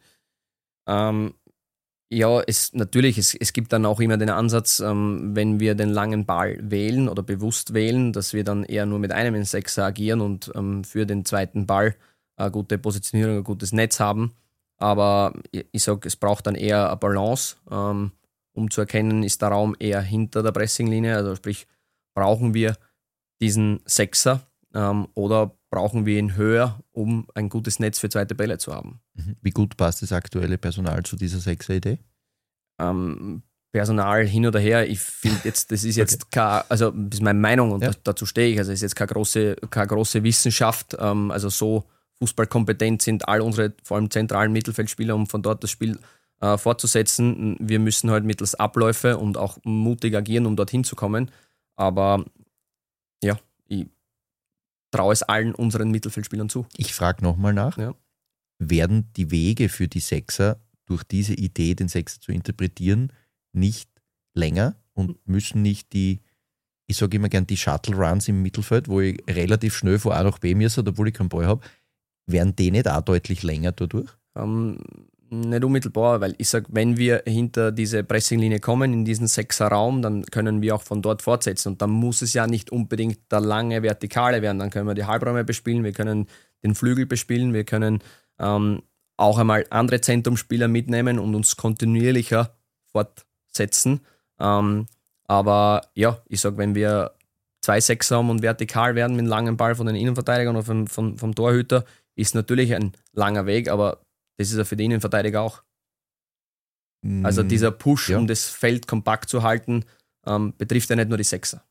Es gibt dann auch immer den Ansatz, wenn wir den langen Ball wählen oder bewusst wählen, dass wir dann eher nur mit einem in Sechser agieren und für den zweiten Ball eine gute Positionierung, ein gutes Netz haben. Aber ich sage, es braucht dann eher eine Balance, um zu erkennen, ist der Raum eher hinter der Pressinglinie, also sprich, brauchen wir diesen Sechser oder brauchen wir ihn höher, um ein gutes Netz für zweite Bälle zu haben. Wie gut passt das aktuelle Personal zu dieser Sechser-Idee? Personal hin oder her, ich finde jetzt, das ist jetzt das ist meine Meinung und dazu stehe ich, also es ist jetzt keine große Wissenschaft, also so fußballkompetent sind all unsere, vor allem zentralen Mittelfeldspieler, um von dort das Spiel fortzusetzen. Wir müssen halt mittels Abläufe und auch mutig agieren, um dorthin zu kommen, aber ja, ich traue es allen unseren Mittelfeldspielern zu. Ich frage nochmal nach. Ja. Werden die Wege für die Sechser durch diese Idee, den Sechser zu interpretieren, nicht länger und müssen nicht ich sage immer gern die Shuttle-Runs im Mittelfeld, wo ich relativ schnell von A nach B muss, obwohl ich keinen Ball habe, werden die nicht auch deutlich länger dadurch? Nicht unmittelbar, weil ich sage, wenn wir hinter diese Pressinglinie kommen, in diesen Sechserraum, dann können wir auch von dort fortsetzen und dann muss es ja nicht unbedingt der lange Vertikale werden, dann können wir die Halbräume bespielen, wir können den Flügel bespielen, wir können auch einmal andere Zentrumspieler mitnehmen und uns kontinuierlicher fortsetzen. Aber ja, ich sage, wenn wir 2 Sechser haben und vertikal werden mit einem langen Ball von den Innenverteidigern oder vom Torhüter, ist natürlich ein langer Weg, aber das ist ja für die Innenverteidiger auch. Also dieser Push, um das Feld kompakt zu halten, betrifft ja nicht nur die Sechser.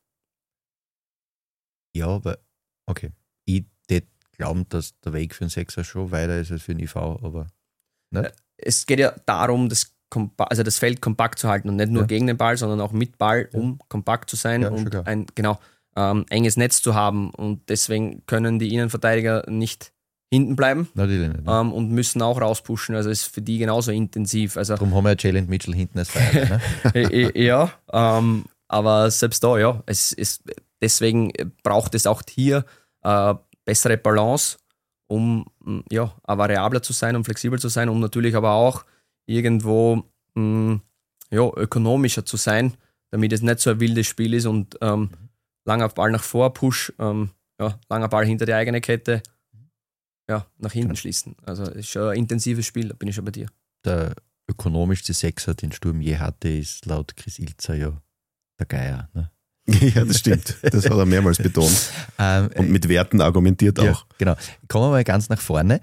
Ja, aber okay. Ich würde glauben, dass der Weg für einen Sechser schon weiter ist als für einen IV, aber nicht? Es geht ja darum, das Feld kompakt zu halten und nicht nur gegen den Ball, sondern auch mit Ball, um kompakt zu sein. Ja, und enges Netz zu haben und deswegen können die Innenverteidiger nicht hinten bleiben Natürlich nicht. Ne? und müssen auch rauspushen. Also ist für die genauso intensiv. Also, Darum haben wir ja Jalen Mitchell hinten als Feier. Ne? ja, aber selbst da, ja, deswegen braucht es auch hier bessere Balance, um variabler zu sein und flexibel zu sein, um natürlich aber auch irgendwo ökonomischer zu sein, damit es nicht so ein wildes Spiel ist und langer Ball nach vor, Push, langer Ball hinter die eigene Kette, nach hinten schließen. Also es ist schon ein intensives Spiel, da bin ich schon bei dir. Der ökonomischste Sechser, den Sturm je hatte, ist laut Chris Ilzer ja der Geier. Ne? Ja, das stimmt. Das hat er mehrmals betont. Und mit Werten argumentiert auch. Ja, genau. Kommen wir mal ganz nach vorne.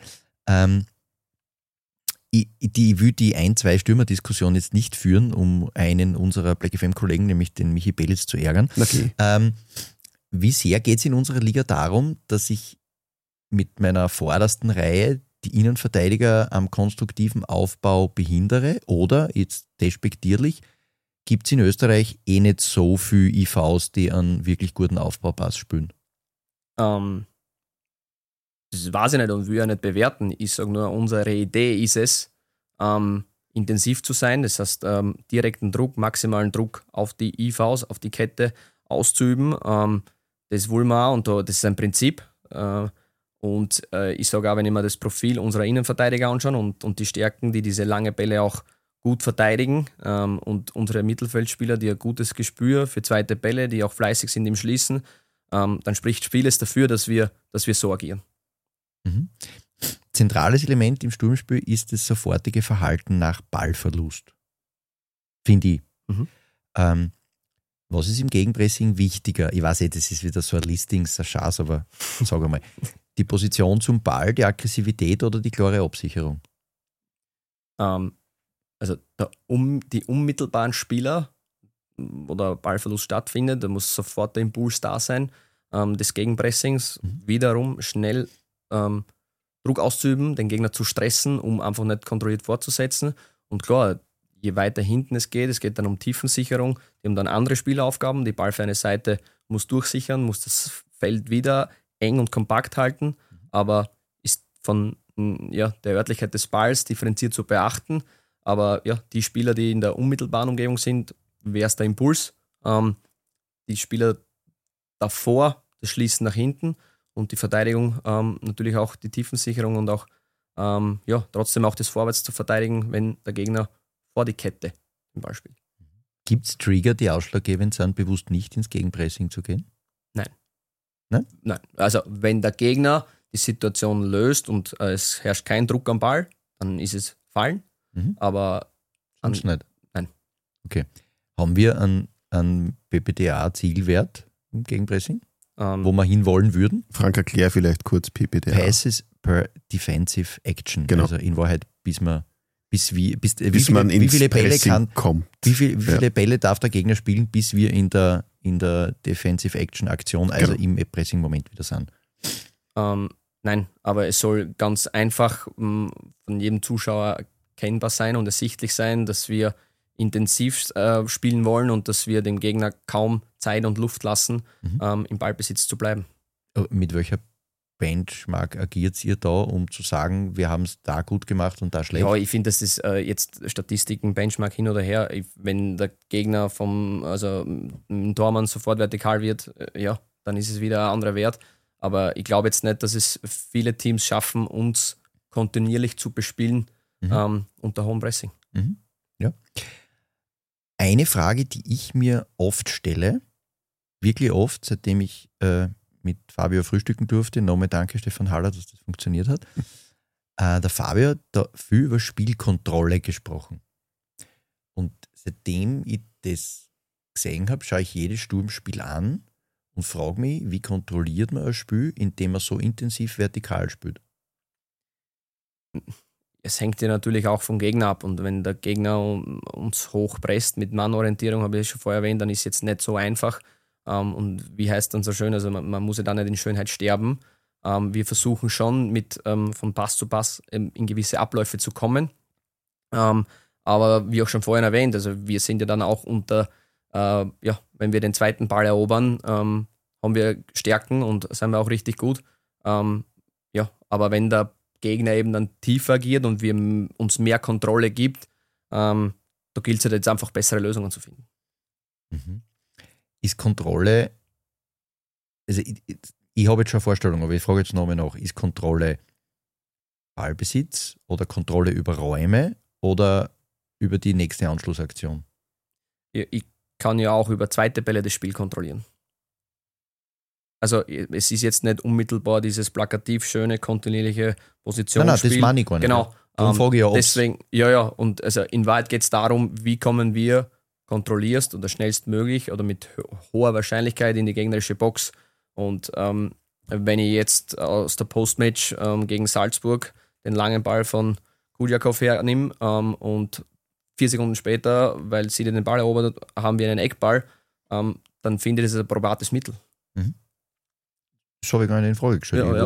Ich will die 1-2 Stürmer-Diskussion jetzt nicht führen, um einen unserer Black FM-Kollegen, nämlich den Michi Belitz, zu ärgern. Okay. Wie sehr geht es in unserer Liga darum, dass ich mit meiner vordersten Reihe die Innenverteidiger am konstruktiven Aufbau behindere? Oder, jetzt despektierlich, gibt es in Österreich nicht so viele IVs, die einen wirklich guten Aufbaupass spielen? Das weiß ich nicht und will ja nicht bewerten. Ich sage nur, unsere Idee ist es, intensiv zu sein. Das heißt, direkten Druck, maximalen Druck auf die IVs, auf die Kette auszuüben. Das wollen wir auch und das ist ein Prinzip. Und ich sage auch, wenn ich mir das Profil unserer Innenverteidiger anschaue und die Stärken, die diese lange Bälle auch gut verteidigen und unsere Mittelfeldspieler, die ein gutes Gespür für zweite Bälle, die auch fleißig sind im Schließen, dann spricht vieles dafür, dass wir so agieren. Mhm. Zentrales Element im Sturmspiel ist das sofortige Verhalten nach Ballverlust. Finde ich. Mhm. Was ist im Gegenpressing wichtiger? Ich weiß nicht, das ist wieder so ein Listing, so ein Schatz, aber sag einmal. Die Position zum Ball, die Aggressivität oder die klare Absicherung? Also die unmittelbaren Spieler, wo der Ballverlust stattfindet, da muss sofort der Impuls da sein, des Gegenpressings, wiederum schnell Druck auszuüben, den Gegner zu stressen, um einfach nicht kontrolliert fortzusetzen. Und klar, je weiter hinten es geht dann um Tiefensicherung, die haben dann andere Spielaufgaben, die ballferne Seite muss durchsichern, muss das Feld wieder eng und kompakt halten, aber ist von der Örtlichkeit des Balls differenziert zu beachten. Aber ja, die Spieler, die in der unmittelbaren Umgebung sind, wäre es der Impuls. Die Spieler davor, das Schließen nach hinten und die Verteidigung, natürlich auch die Tiefensicherung und auch trotzdem auch das Vorwärts zu verteidigen, wenn der Gegner vor die Kette im Ball spielt. Gibt es Trigger, die ausschlaggebend sind, bewusst nicht ins Gegenpressing zu gehen? Nein. Also wenn der Gegner die Situation löst und es herrscht kein Druck am Ball, dann ist es fallen. Aber sonst nicht? Nein. Okay. Haben wir einen PPDA-Zielwert im Gegenpressing, wo wir hinwollen würden? Frank, erklär vielleicht kurz PPDA. Passes per Defensive Action. Genau. Also in Wahrheit, wie viele Bälle darf der Gegner spielen, bis wir in der Defensive Action Aktion, also im Pressing-Moment wieder sind? Nein, aber es soll ganz einfach von jedem Zuschauer erkennbar sein und ersichtlich sein, dass wir intensiv spielen wollen und dass wir dem Gegner kaum Zeit und Luft lassen, im Ballbesitz zu bleiben. Mit welcher Benchmark agiert ihr da, um zu sagen, wir haben es da gut gemacht und da schlecht? Ja, ich finde, das ist jetzt Statistiken, Benchmark hin oder her. Wenn der Gegner vom Tormann sofort vertikal wird, dann ist es wieder ein anderer Wert. Aber ich glaube jetzt nicht, dass es viele Teams schaffen, uns kontinuierlich zu bespielen unter hohem Pressing. Ja. Eine Frage, die ich mir oft stelle, wirklich oft, seitdem ich mit Fabio frühstücken durfte, nochmal danke Stefan Haller, dass das funktioniert hat. Der Fabio hat da viel über Spielkontrolle gesprochen. Und seitdem ich das gesehen habe, schaue ich jedes Sturmspiel an und frage mich, wie kontrolliert man ein Spiel, indem man so intensiv vertikal spielt? Es hängt ja natürlich auch vom Gegner ab und wenn der Gegner uns hochpresst mit Mannorientierung, habe ich schon vorher erwähnt, dann ist es jetzt nicht so einfach. Und wie heißt dann so schön, also man muss ja dann nicht in Schönheit sterben. Wir versuchen schon von Pass zu Pass in gewisse Abläufe zu kommen. Aber wie auch schon vorhin erwähnt, also wir sind ja dann auch wenn wir den zweiten Ball erobern, haben wir Stärken und sind wir auch richtig gut. Aber wenn der Gegner eben dann tiefer agiert und wir uns mehr Kontrolle gibt, da gilt es halt jetzt einfach bessere Lösungen zu finden. Mhm. Ist Kontrolle, also ich habe jetzt schon eine Vorstellung, aber ich frage jetzt nochmal nach, ist Kontrolle Ballbesitz oder Kontrolle über Räume oder über die nächste Anschlussaktion? Ich kann ja auch über zweite Bälle das Spiel kontrollieren. Also es ist jetzt nicht unmittelbar dieses plakativ schöne, kontinuierliche Positionsspiel. Nein, das meine ich gar nicht. Genau. Darum frage ich ja, deswegen, und also in Wahrheit geht es darum, wie kommen wir kontrollierst oder schnellstmöglich oder mit hoher Wahrscheinlichkeit in die gegnerische Box. Und wenn ich jetzt aus der Postmatch gegen Salzburg den langen Ball von Kudjakov hernehme und 4 Sekunden später, weil sie den Ball erobert, haben wir einen Eckball, dann finde ich das ein probates Mittel. Mhm. Das habe ich gar nicht in Frage gestellt.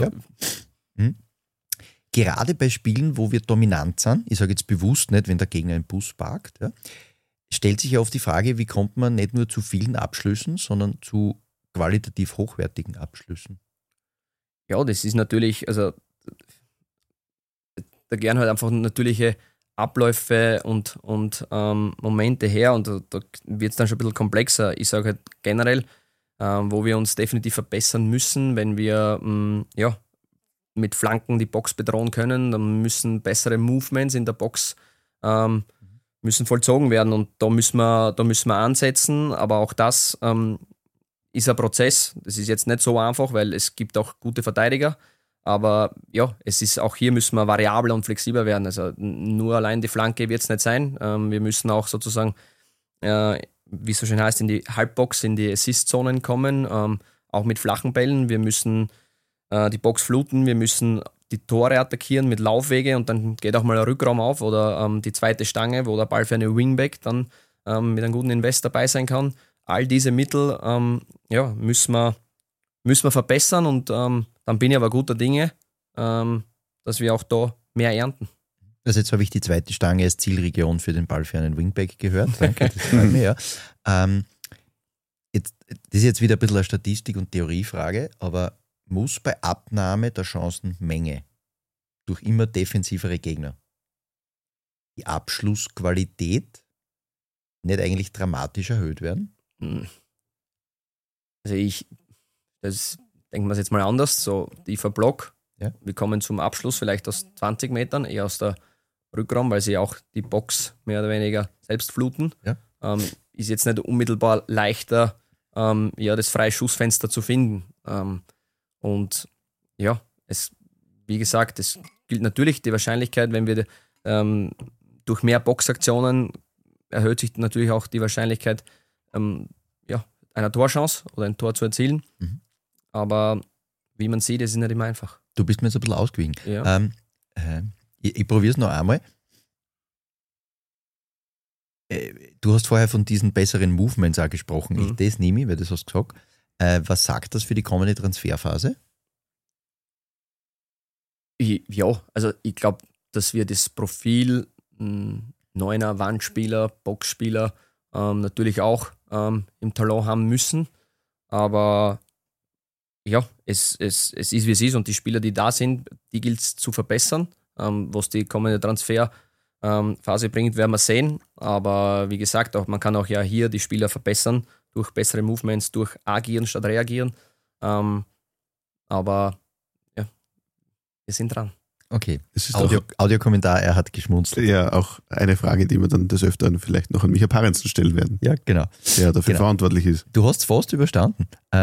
Gerade bei Spielen, wo wir dominant sind, ich sage jetzt bewusst nicht, wenn der Gegner einen Bus parkt, stellt sich ja oft die Frage, wie kommt man nicht nur zu vielen Abschlüssen, sondern zu qualitativ hochwertigen Abschlüssen? Ja, das ist natürlich, also da gern halt einfach natürliche Abläufe und Momente her und da wird es dann schon ein bisschen komplexer. Ich sage halt generell, wo wir uns definitiv verbessern müssen, wenn wir mit Flanken die Box bedrohen können, dann müssen bessere Movements in der Box müssen vollzogen werden und da müssen wir ansetzen, aber auch das ist ein Prozess. Das ist jetzt nicht so einfach, weil es gibt auch gute Verteidiger, aber ja, es ist auch hier müssen wir variabler und flexibler werden. Also nur allein die Flanke wird es nicht sein. Wir müssen auch sozusagen wie es so schön heißt, in die Halbbox, in die Assist-Zonen kommen, auch mit flachen Bällen. Wir müssen die Box fluten, wir müssen die Tore attackieren mit Laufwege und dann geht auch mal ein Rückraum auf oder die zweite Stange, wo der Ball für eine Wingback dann mit einem guten Invest dabei sein kann. All diese Mittel müssen wir verbessern und dann bin ich aber guter Dinge, dass wir auch da mehr ernten. Also jetzt habe ich die zweite Stange als Zielregion für den Ball für einen Wingback gehört. Danke, das freut mich, ja. Das ist jetzt wieder ein bisschen eine Statistik- und Theoriefrage, aber muss bei Abnahme der Chancenmenge durch immer defensivere Gegner die Abschlussqualität nicht eigentlich dramatisch erhöht werden? Also denken wir es jetzt mal anders, so tiefer Block. Ja. Wir kommen zum Abschluss vielleicht aus 20 Metern, eher aus der Rückraum, weil sie auch die Box mehr oder weniger selbst fluten. Ja. Ist jetzt nicht unmittelbar leichter, das freie Schussfenster zu finden. Wie gesagt, es gilt natürlich die Wahrscheinlichkeit, wenn wir durch mehr Boxaktionen erhöht sich natürlich auch die Wahrscheinlichkeit einer Torchance oder ein Tor zu erzielen. Mhm. Aber wie man sieht, es ist nicht immer einfach. Du bist mir jetzt ein bisschen ausgewichen. Ja. Ich probiere es noch einmal. Du hast vorher von diesen besseren Movements auch gesprochen. Mhm. Das nehme ich, weil das hast du gesagt. Was sagt das für die kommende Transferphase? Ja, also ich glaube, dass wir das Profil Neuner, Wandspieler, Boxspieler natürlich auch im Talent haben müssen. Aber ja, es ist, wie es ist und die Spieler, die da sind, die gilt es zu verbessern. Was die kommende Transferphase bringt, werden wir sehen. Aber wie gesagt, man kann auch ja hier die Spieler verbessern durch bessere Movements, durch agieren statt reagieren. Aber ja, wir sind dran. Okay, Es ist Audiokommentar, er hat geschmunzelt. ja auch eine Frage, die wir dann des Öfteren vielleicht noch an Micha Parensen stellen werden, Ja, genau. der dafür Genau. verantwortlich ist. Du hast es fast überstanden.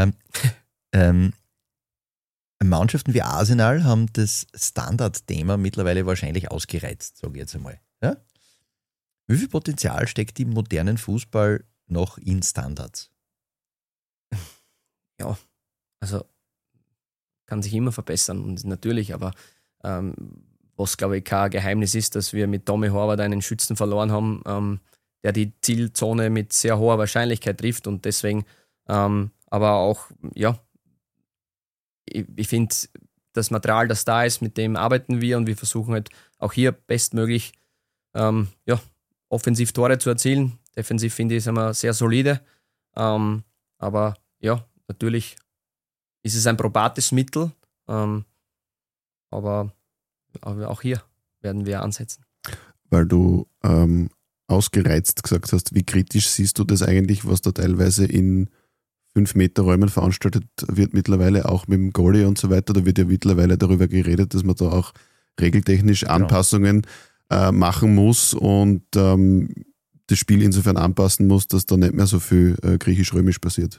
Mannschaften wie Arsenal haben das Standardthema mittlerweile wahrscheinlich ausgereizt, sage ich jetzt einmal. Ja? Wie viel Potenzial steckt im modernen Fußball noch in Standards? Ja, also kann sich immer verbessern und natürlich, aber was glaube ich kein Geheimnis ist, dass wir mit Tommy Horvath einen Schützen verloren haben, der die Zielzone mit sehr hoher Wahrscheinlichkeit trifft und deswegen, aber auch, ja, ich finde, das Material, das da ist, mit dem arbeiten wir und wir versuchen halt auch hier bestmöglich offensiv Tore zu erzielen. Defensiv finde ich, sind wir sehr solide, aber ja, natürlich ist es ein probates Mittel, aber auch hier werden wir ansetzen. Weil du ausgereizt gesagt hast, wie kritisch siehst du das eigentlich, was da teilweise in 5-Meter-Räumen veranstaltet wird mittlerweile, auch mit dem Goalie und so weiter. Da wird ja mittlerweile darüber geredet, dass man da auch regeltechnisch Anpassungen machen muss und das Spiel insofern anpassen muss, dass da nicht mehr so viel griechisch-römisch passiert.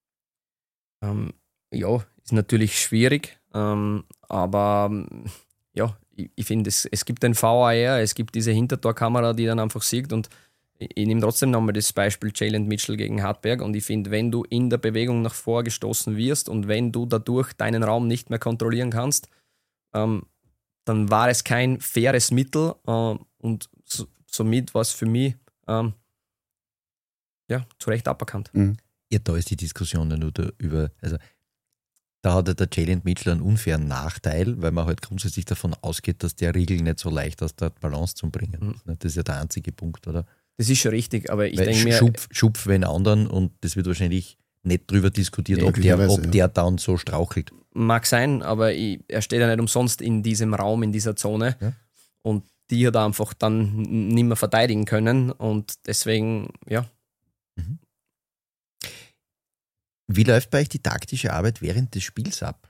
Ja, ist natürlich schwierig, aber ja, ich finde, es gibt den VAR, es gibt diese Hintertorkamera, die dann einfach sieht, und ich nehme trotzdem nochmal das Beispiel Jalen Mitchell gegen Hartberg, und ich finde, wenn du in der Bewegung nach vor gestoßen wirst und wenn du dadurch deinen Raum nicht mehr kontrollieren kannst, dann war es kein faires Mittel, und somit war es für mich zu Recht aberkannt. Mhm. Ja, da ist die Diskussion ja nur also da hat ja der Jalen Mitchell einen unfairen Nachteil, weil man halt grundsätzlich davon ausgeht, dass der Riegel nicht so leicht aus der Balance zu bringen ist. Das ist ja der einzige Punkt, oder? Das ist schon richtig, aber ich Weil denke mir... Schupf wenn anderen, und das wird wahrscheinlich nicht drüber diskutiert, Ja, ob der dann so strauchelt. Mag sein, aber er steht ja nicht umsonst in diesem Raum, in dieser Zone. Ja. Und die hat er einfach dann nicht mehr verteidigen können. Und deswegen, ja. Mhm. Wie läuft bei euch die taktische Arbeit während des Spiels ab?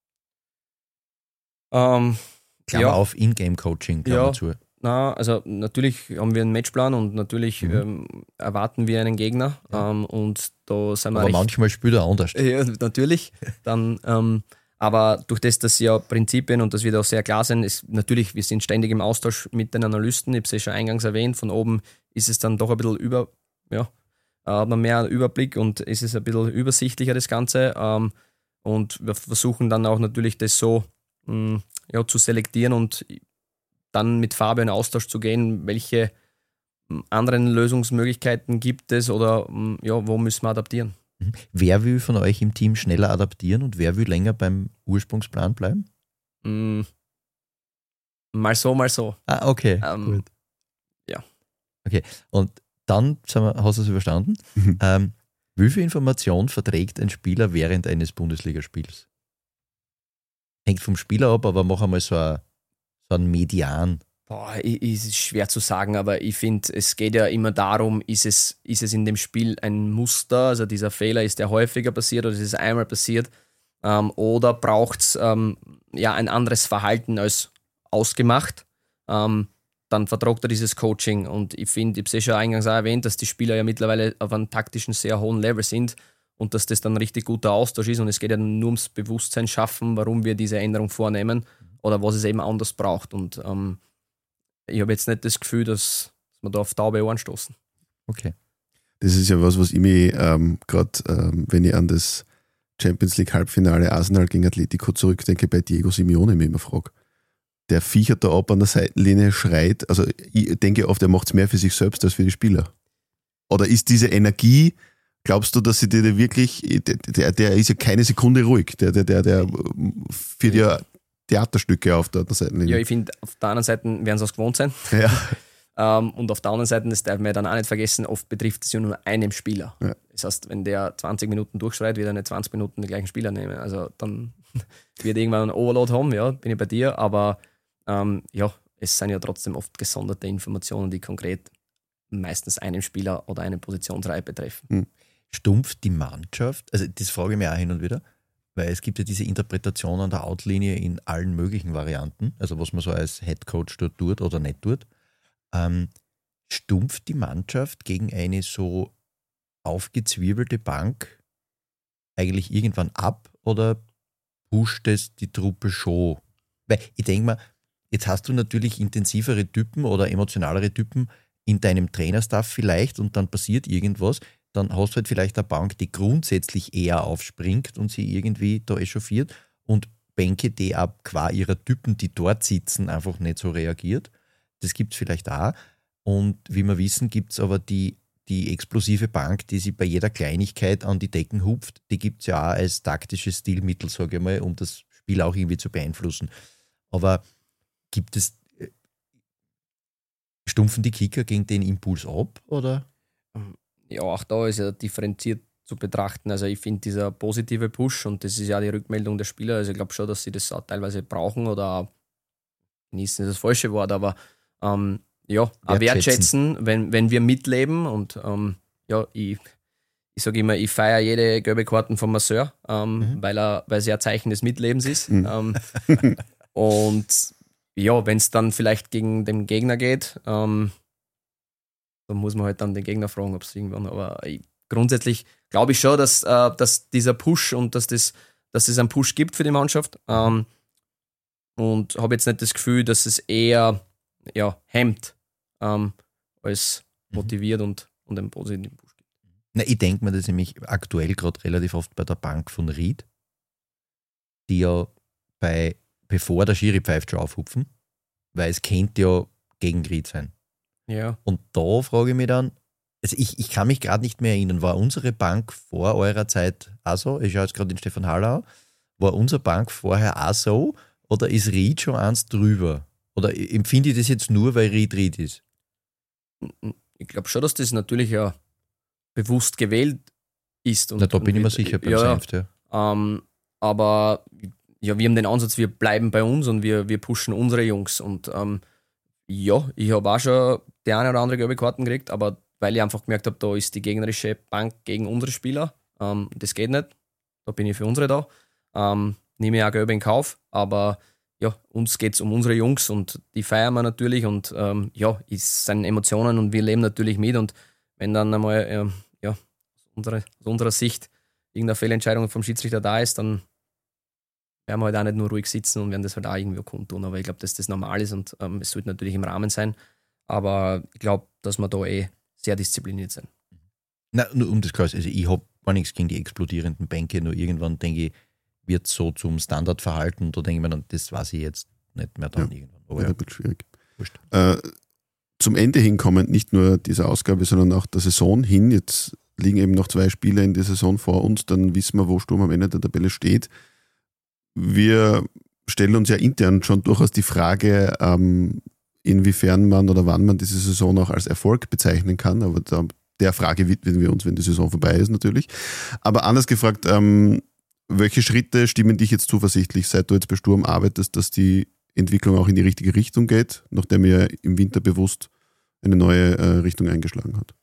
Klammer auf, Ingame-Coaching, Klammer zu. Na, also natürlich haben wir einen Matchplan und natürlich erwarten wir einen Gegner. Und da sind wir Aber manchmal spielt er anders. Ja, natürlich. Dann, aber durch das, dass ja Prinzipien und dass wir da sehr klar sind, ist natürlich, wir sind ständig im Austausch mit den Analysten. Ich habe es ja schon eingangs erwähnt, von oben ist es dann doch ein bisschen hat man mehr einen Überblick und ist es ein bisschen übersichtlicher, das Ganze. Und wir versuchen dann auch natürlich das so zu selektieren und dann mit Fabian in Austausch zu gehen, welche anderen Lösungsmöglichkeiten gibt es oder wo müssen wir adaptieren. Wer will von euch im Team schneller adaptieren und wer will länger beim Ursprungsplan bleiben? Mal so, mal so. Ah, okay. Gut. Ja. Okay, und dann hast du es überstanden. Wie viel Information verträgt ein Spieler während eines Bundesligaspiels? Hängt vom Spieler ab, aber mach einmal so ein Median. Ist schwer zu sagen, aber ich finde, es geht ja immer darum, ist es in dem Spiel ein Muster, also dieser Fehler, ist der häufiger passiert oder ist es einmal passiert, oder braucht es ein anderes Verhalten als ausgemacht, dann vertragt er dieses Coaching. Und ich finde, ich habe es schon eingangs auch erwähnt, dass die Spieler ja mittlerweile auf einem taktischen sehr hohen Level sind und dass das dann richtig guter Austausch ist, und es geht ja nur ums Bewusstsein schaffen, warum wir diese Änderung vornehmen oder was es eben anders braucht. Und ich habe jetzt nicht das Gefühl, dass wir da auf taube Ohren stoßen. Okay. Das ist ja was ich mich gerade, wenn ich an das Champions League Halbfinale Arsenal gegen Atletico zurückdenke, bei Diego Simeone mich immer frage. Der fiechert da ab an der Seitenlinie, schreit. Also ich denke oft, er macht es mehr für sich selbst als für die Spieler. Oder ist diese Energie, glaubst du, dass sie dir wirklich, der ist ja keine Sekunde ruhig, der führt ja Theaterstücke auf der Seitenlinie. Ja, ich finde, auf der anderen Seite werden sie es gewohnt sein. Ja. Und auf der anderen Seite, das darf man ja dann auch nicht vergessen, oft betrifft es ja nur einen Spieler. Ja. Das heißt, wenn der 20 Minuten durchschreit, wird er nicht 20 Minuten den gleichen Spieler nehmen. Also dann wird irgendwann einen Overload haben, ja, bin ich bei dir. Aber es sind ja trotzdem oft gesonderte Informationen, die konkret meistens einen Spieler oder eine Positionsreihe betreffen. Stumpft die Mannschaft, also das frage ich mich auch hin und wieder, weil es gibt ja diese Interpretation an der Outlinie in allen möglichen Varianten, also was man so als Headcoach dort tut oder nicht tut. Stumpft die Mannschaft gegen eine so aufgezwirbelte Bank eigentlich irgendwann ab oder pusht es die Truppe schon? Weil ich denke mal, jetzt hast du natürlich intensivere Typen oder emotionalere Typen in deinem Trainerstaff vielleicht und dann passiert irgendwas, dann hast du halt vielleicht eine Bank, die grundsätzlich eher aufspringt und sie irgendwie da echauffiert und Bänke, die ab qua ihrer Typen, die dort sitzen, einfach nicht so reagiert. Das gibt es vielleicht auch. Und wie wir wissen, gibt es aber die explosive Bank, die sich bei jeder Kleinigkeit an die Decken hupft, die gibt es ja auch als taktisches Stilmittel, sage ich mal, um das Spiel auch irgendwie zu beeinflussen. Aber gibt es, stumpfen die Kicker gegen den Impuls ab, oder? Ja, auch da ist ja differenziert zu betrachten. Also ich finde dieser positive Push, und das ist ja die Rückmeldung der Spieler, also ich glaube schon, dass sie das auch teilweise brauchen oder auch genießen ist das falsche Wort, aber auch wertschätzen, wenn wir mitleben. Und ich sage immer, ich feiere jede gelbe Karten vom Masseur, weil es ja ein Zeichen des Mitlebens ist. Und ja, wenn es dann vielleicht gegen den Gegner geht, dann muss man halt dann den Gegner fragen, ob es irgendwann. Aber grundsätzlich glaube ich schon, dass dieser Push und dass es einen Push gibt für die Mannschaft. Und habe jetzt nicht das Gefühl, dass es eher hemmt, als motiviert und einen positiven Push gibt. Na, ich denke mir das nämlich aktuell gerade relativ oft bei der Bank von Ried, die ja bevor der Schiri pfeift schon aufhupfen, weil es könnte ja gegen Ried sein. Ja. Und da frage ich mich dann, also ich kann mich gerade nicht mehr erinnern, war unsere Bank vor eurer Zeit auch so? Ich schaue jetzt gerade den Stefan Hallau. War unsere Bank vorher auch so? Oder ist Ried schon eins drüber? Oder empfinde ich das jetzt nur, weil Ried ist? Ich glaube schon, dass das natürlich ja bewusst gewählt ist. Da bin ich mir sicher beim Senft, ja. Aber ja, wir haben den Ansatz, wir bleiben bei uns und wir pushen unsere Jungs. Und ich habe auch schon die eine oder andere gelbe Karten gekriegt, aber weil ich einfach gemerkt habe, da ist die gegnerische Bank gegen unsere Spieler. Das geht nicht. Da bin ich für unsere da. Nehme ich auch gelbe in Kauf, aber ja, uns geht es um unsere Jungs und die feiern wir natürlich und es sind Emotionen und wir leben natürlich mit. Und wenn dann einmal aus unserer Sicht irgendeine Fehlentscheidung vom Schiedsrichter da ist, dann werden wir halt auch nicht nur ruhig sitzen und werden das halt auch irgendwie kundtun. Aber ich glaube, dass das normal ist und es sollte natürlich im Rahmen sein. Aber ich glaube, dass wir da sehr diszipliniert sind. Na, nur um das klar ist, also ich habe gar nichts gegen die explodierenden Bänke, nur irgendwann denke ich, wird so zum Standardverhalten. Da denke ich mir dann, das weiß ich jetzt nicht mehr dann irgendwann. Aber wird schwierig. Zum Ende hinkommend, nicht nur diese Ausgabe, sondern auch der Saison hin. Jetzt liegen eben noch 2 Spiele in der Saison vor uns, dann wissen wir, wo Sturm am Ende der Tabelle steht. Wir stellen uns ja intern schon durchaus die Frage, inwiefern man oder wann man diese Saison auch als Erfolg bezeichnen kann. Aber der Frage widmen wir uns, wenn die Saison vorbei ist natürlich. Aber anders gefragt, welche Schritte stimmen dich jetzt zuversichtlich, seit du jetzt bei Sturm arbeitest, dass die Entwicklung auch in die richtige Richtung geht, nachdem ihr im Winter bewusst eine neue Richtung eingeschlagen hat?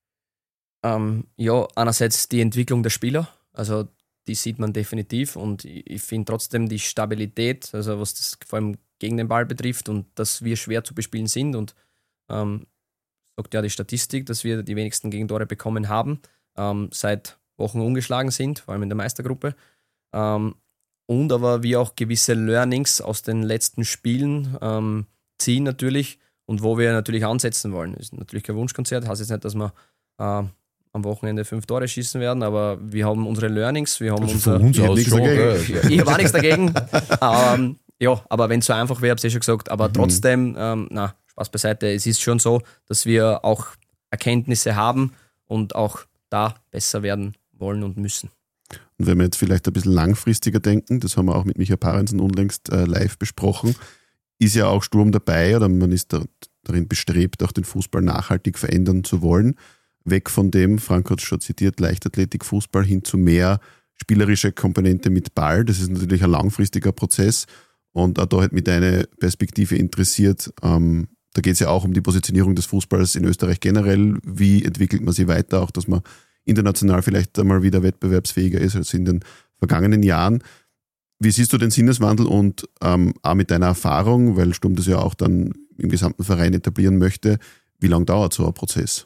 Einerseits die Entwicklung der Spieler, also die sieht man definitiv und ich finde trotzdem die Stabilität, also was das vor allem gegen den Ball betrifft und dass wir schwer zu bespielen sind und sagt ja die Statistik, dass wir die wenigsten Gegentore bekommen haben, seit Wochen ungeschlagen sind, vor allem in der Meistergruppe. Und aber wir auch gewisse Learnings aus den letzten Spielen ziehen natürlich und wo wir natürlich ansetzen wollen. Das ist natürlich kein Wunschkonzert, heißt jetzt nicht, dass wir am Wochenende 5 Tore schießen werden, aber wir haben unsere Learnings, wir haben von uns aus schon. Ich habe auch nichts dagegen. Aber wenn es so einfach wäre, habe ich schon gesagt, aber trotzdem, Spaß beiseite, es ist schon so, dass wir auch Erkenntnisse haben und auch da besser werden wollen und müssen. Und wenn wir jetzt vielleicht ein bisschen langfristiger denken, das haben wir auch mit Micha Parensen unlängst live besprochen, ist ja auch Sturm dabei oder man ist darin bestrebt, auch den Fußball nachhaltig verändern zu wollen. Weg von dem, Frank hat es schon zitiert, Leichtathletik, Fußball hin zu mehr spielerische Komponente mit Ball. Das ist natürlich ein langfristiger Prozess und auch da hat mich deine Perspektive interessiert. Da geht es ja auch um die Positionierung des Fußballs in Österreich generell. Wie entwickelt man sie weiter, auch dass man international vielleicht einmal wieder wettbewerbsfähiger ist als in den vergangenen Jahren. Wie siehst du den Sinneswandel und auch mit deiner Erfahrung, weil Sturm das ja auch dann im gesamten Verein etablieren möchte, wie lange dauert so ein Prozess?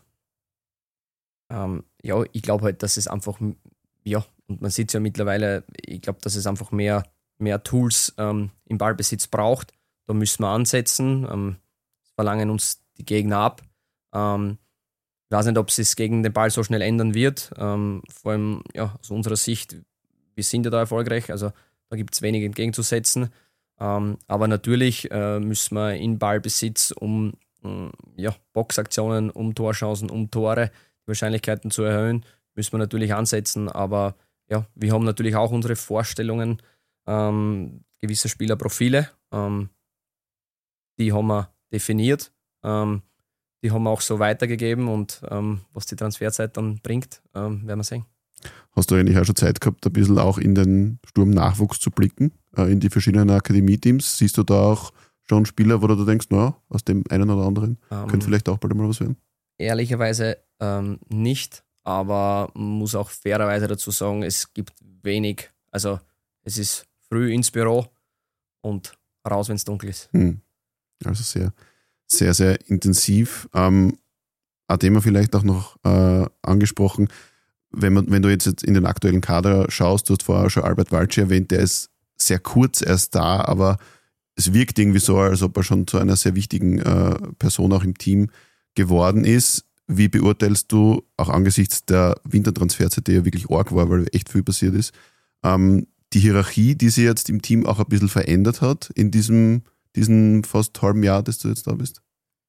Ich glaube halt, dass es einfach, und man sieht es ja mittlerweile, ich glaube, dass es einfach mehr Tools im Ballbesitz braucht. Da müssen wir ansetzen, verlangen uns die Gegner ab. Ich weiß nicht, ob es gegen den Ball so schnell ändern wird. Vor allem aus unserer Sicht, wir sind ja da erfolgreich, also da gibt es wenig entgegenzusetzen. Aber natürlich müssen wir in Ballbesitz um Boxaktionen, um Torchancen, um Tore, die Wahrscheinlichkeiten zu erhöhen, müssen wir natürlich ansetzen. Aber wir haben natürlich auch unsere Vorstellungen, gewisse Spielerprofile, die haben wir definiert. Die haben wir auch so weitergegeben und was die Transferzeit dann bringt, werden wir sehen. Hast du eigentlich auch schon Zeit gehabt, ein bisschen auch in den Sturm-Nachwuchs zu blicken, in die verschiedenen Akademie-Teams? Siehst du da auch schon Spieler, wo du denkst, aus dem einen oder anderen könnte vielleicht auch bald mal was werden? Ehrlicherweise nicht, aber muss auch fairerweise dazu sagen, es gibt wenig, also es ist früh ins Büro und raus, wenn es dunkel ist. Also sehr, sehr, sehr intensiv. Ein Thema vielleicht auch noch angesprochen, wenn du jetzt in den aktuellen Kader schaust, du hast vorher schon Albert Walci erwähnt, der ist sehr kurz erst da, aber es wirkt irgendwie so, als ob er schon zu einer sehr wichtigen Person auch im Team geworden ist. Wie beurteilst du, auch angesichts der Wintertransferzeit, die ja wirklich arg war, weil echt viel passiert ist, die Hierarchie, die sich jetzt im Team auch ein bisschen verändert hat in diesem fast halben Jahr, dass du jetzt da bist?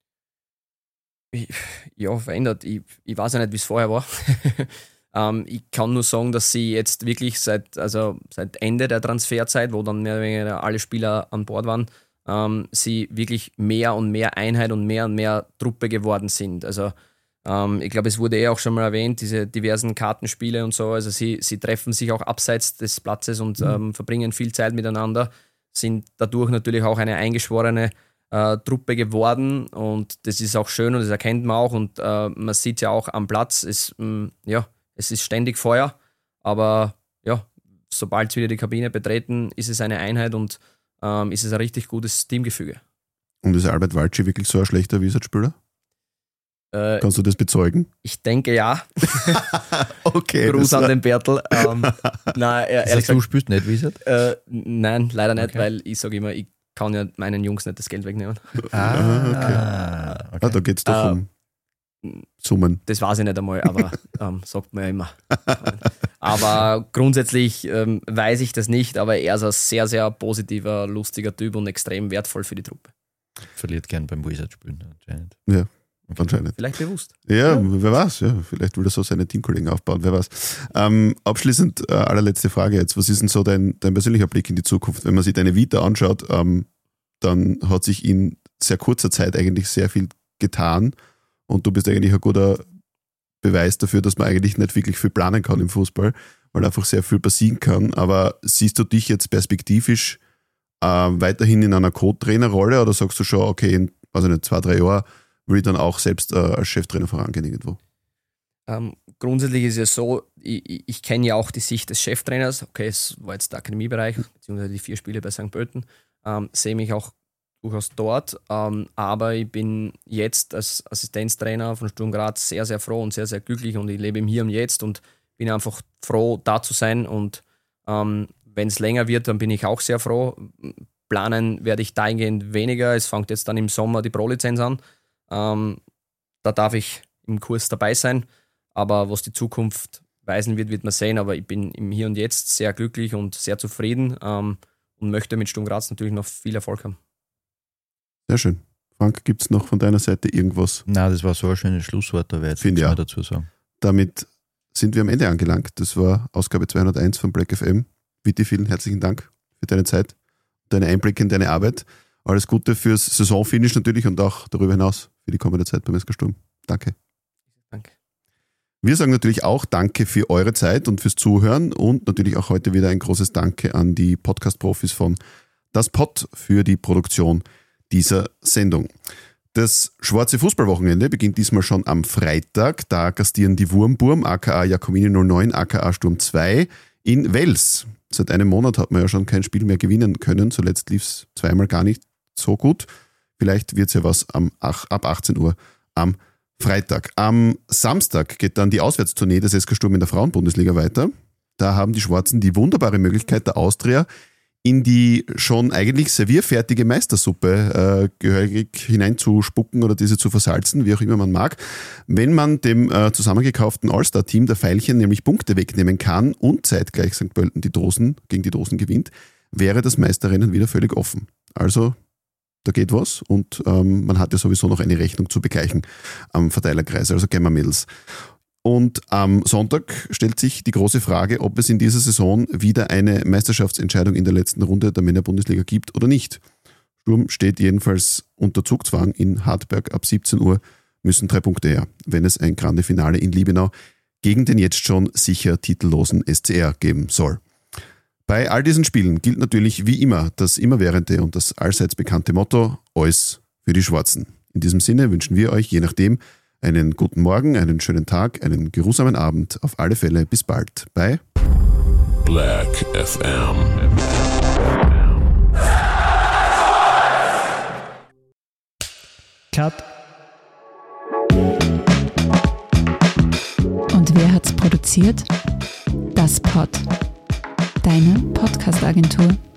Ja, verändert. Ich weiß ja nicht, wie es vorher war. Ich kann nur sagen, dass sie jetzt wirklich seit Ende der Transferzeit, wo dann mehr oder weniger alle Spieler an Bord waren, sie wirklich mehr und mehr Einheit und mehr Truppe geworden sind. Also ich glaube, es wurde auch schon mal erwähnt, diese diversen Kartenspiele und so. Also sie treffen sich auch abseits des Platzes und verbringen viel Zeit miteinander, sind dadurch natürlich auch eine eingeschworene Truppe geworden und das ist auch schön und das erkennt man auch und man sieht ja auch am Platz, es ist ständig Feuer, aber ja, sobald sie wieder die Kabine betreten, ist es eine Einheit und ist es ein richtig gutes Teamgefüge. Und ist Albert Walci wirklich so ein schlechter Wizard-Spieler? Kannst du das bezeugen? Ich denke ja. Okay. Gruß an den Bertel. Du spielst nicht Wizard? Nein, leider nicht, Okay. weil ich sage immer, ich kann ja meinen Jungs nicht das Geld wegnehmen. Okay. Da geht es doch um Summen. Das weiß ich nicht einmal, aber sagt man ja immer. Aber grundsätzlich weiß ich das nicht, aber er ist ein sehr, sehr positiver, lustiger Typ und extrem wertvoll für die Truppe. Verliert gern beim Wizard spielen anscheinend. Ja, anscheinend. Vielleicht bewusst. Ja, wer weiß. Ja, vielleicht will er so seine Teamkollegen aufbauen, wer weiß. Abschließend, allerletzte Frage jetzt. Was ist denn so dein persönlicher Blick in die Zukunft? Wenn man sich deine Vita anschaut, dann hat sich in sehr kurzer Zeit eigentlich sehr viel getan und du bist eigentlich ein guter Beweis dafür, dass man eigentlich nicht wirklich viel planen kann im Fußball, weil einfach sehr viel passieren kann. Aber siehst du dich jetzt perspektivisch weiterhin in einer Co-Trainerrolle oder sagst du schon, okay, in 2-3 Jahren will ich dann auch selbst als Cheftrainer vorangehen irgendwo? Grundsätzlich ist es so, ich kenne ja auch die Sicht des Cheftrainers. Okay, es war jetzt der Akademiebereich, beziehungsweise die 4 Spiele bei St. Pölten. Sehe mich auch durchaus dort, aber ich bin jetzt als Assistenztrainer von Sturm Graz sehr, sehr froh und sehr, sehr glücklich und ich lebe im Hier und Jetzt und bin einfach froh, da zu sein und wenn es länger wird, dann bin ich auch sehr froh. Planen werde ich dahingehend weniger. Es fängt jetzt dann im Sommer die Pro-Lizenz an. Da darf ich im Kurs dabei sein, aber was die Zukunft weisen wird man sehen, aber ich bin im Hier und Jetzt sehr glücklich und sehr zufrieden und möchte mit Sturm Graz natürlich noch viel Erfolg haben. Sehr schön. Frank, gibt es noch von deiner Seite irgendwas? Na, das war so ein schönes Schlusswort, da werde ich Finde nichts ich mehr auch. dazu sagen. Damit sind wir am Ende angelangt. Das war Ausgabe 201 von Black FM. Witti, vielen herzlichen Dank für deine Zeit, deine Einblicke in deine Arbeit. Alles Gute fürs Saisonfinish natürlich und auch darüber hinaus für die kommende Zeit beim SK Sturm. Danke. Danke. Wir sagen natürlich auch Danke für eure Zeit und fürs Zuhören und natürlich auch heute wieder ein großes Danke an die Podcast-Profis von Das Pod für die Produktion dieser Sendung. Das Schwarze Fußballwochenende beginnt diesmal schon am Freitag. Da gastieren die Wurmburm, aka Jacomini 09, aka Sturm 2 in Wels. Seit einem Monat hat man ja schon kein Spiel mehr gewinnen können. Zuletzt lief es zweimal gar nicht so gut. Vielleicht wird es ja was ab 18 Uhr am Freitag. Am Samstag geht dann die Auswärtstournee des SK Sturm in der Frauenbundesliga weiter. Da haben die Schwarzen die wunderbare Möglichkeit der Austria in die schon eigentlich servierfertige Meistersuppe gehörig hineinzuspucken oder diese zu versalzen, wie auch immer man mag. Wenn man dem zusammengekauften All-Star-Team der Veilchen nämlich Punkte wegnehmen kann und zeitgleich St. Pölten gegen die Dosen gewinnt, wäre das Meisterrennen wieder völlig offen. Also da geht was und man hat ja sowieso noch eine Rechnung zu begleichen am Verteilerkreis, also gehen wir Mädels. Und am Sonntag stellt sich die große Frage, ob es in dieser Saison wieder eine Meisterschaftsentscheidung in der letzten Runde der Männerbundesliga gibt oder nicht. Sturm steht jedenfalls unter Zugzwang in Hartberg. Ab 17 Uhr müssen 3 Punkte her, wenn es ein Grande Finale in Liebenau gegen den jetzt schon sicher titellosen SCR geben soll. Bei all diesen Spielen gilt natürlich wie immer das immerwährende und das allseits bekannte Motto: Alles für die Schwarzen. In diesem Sinne wünschen wir euch je nachdem einen guten Morgen, einen schönen Tag, einen geruhsamen Abend. Auf alle Fälle bis bald bei Black FM. Cut. Und wer hat's produziert? Das Pod. Deine Podcast-Agentur.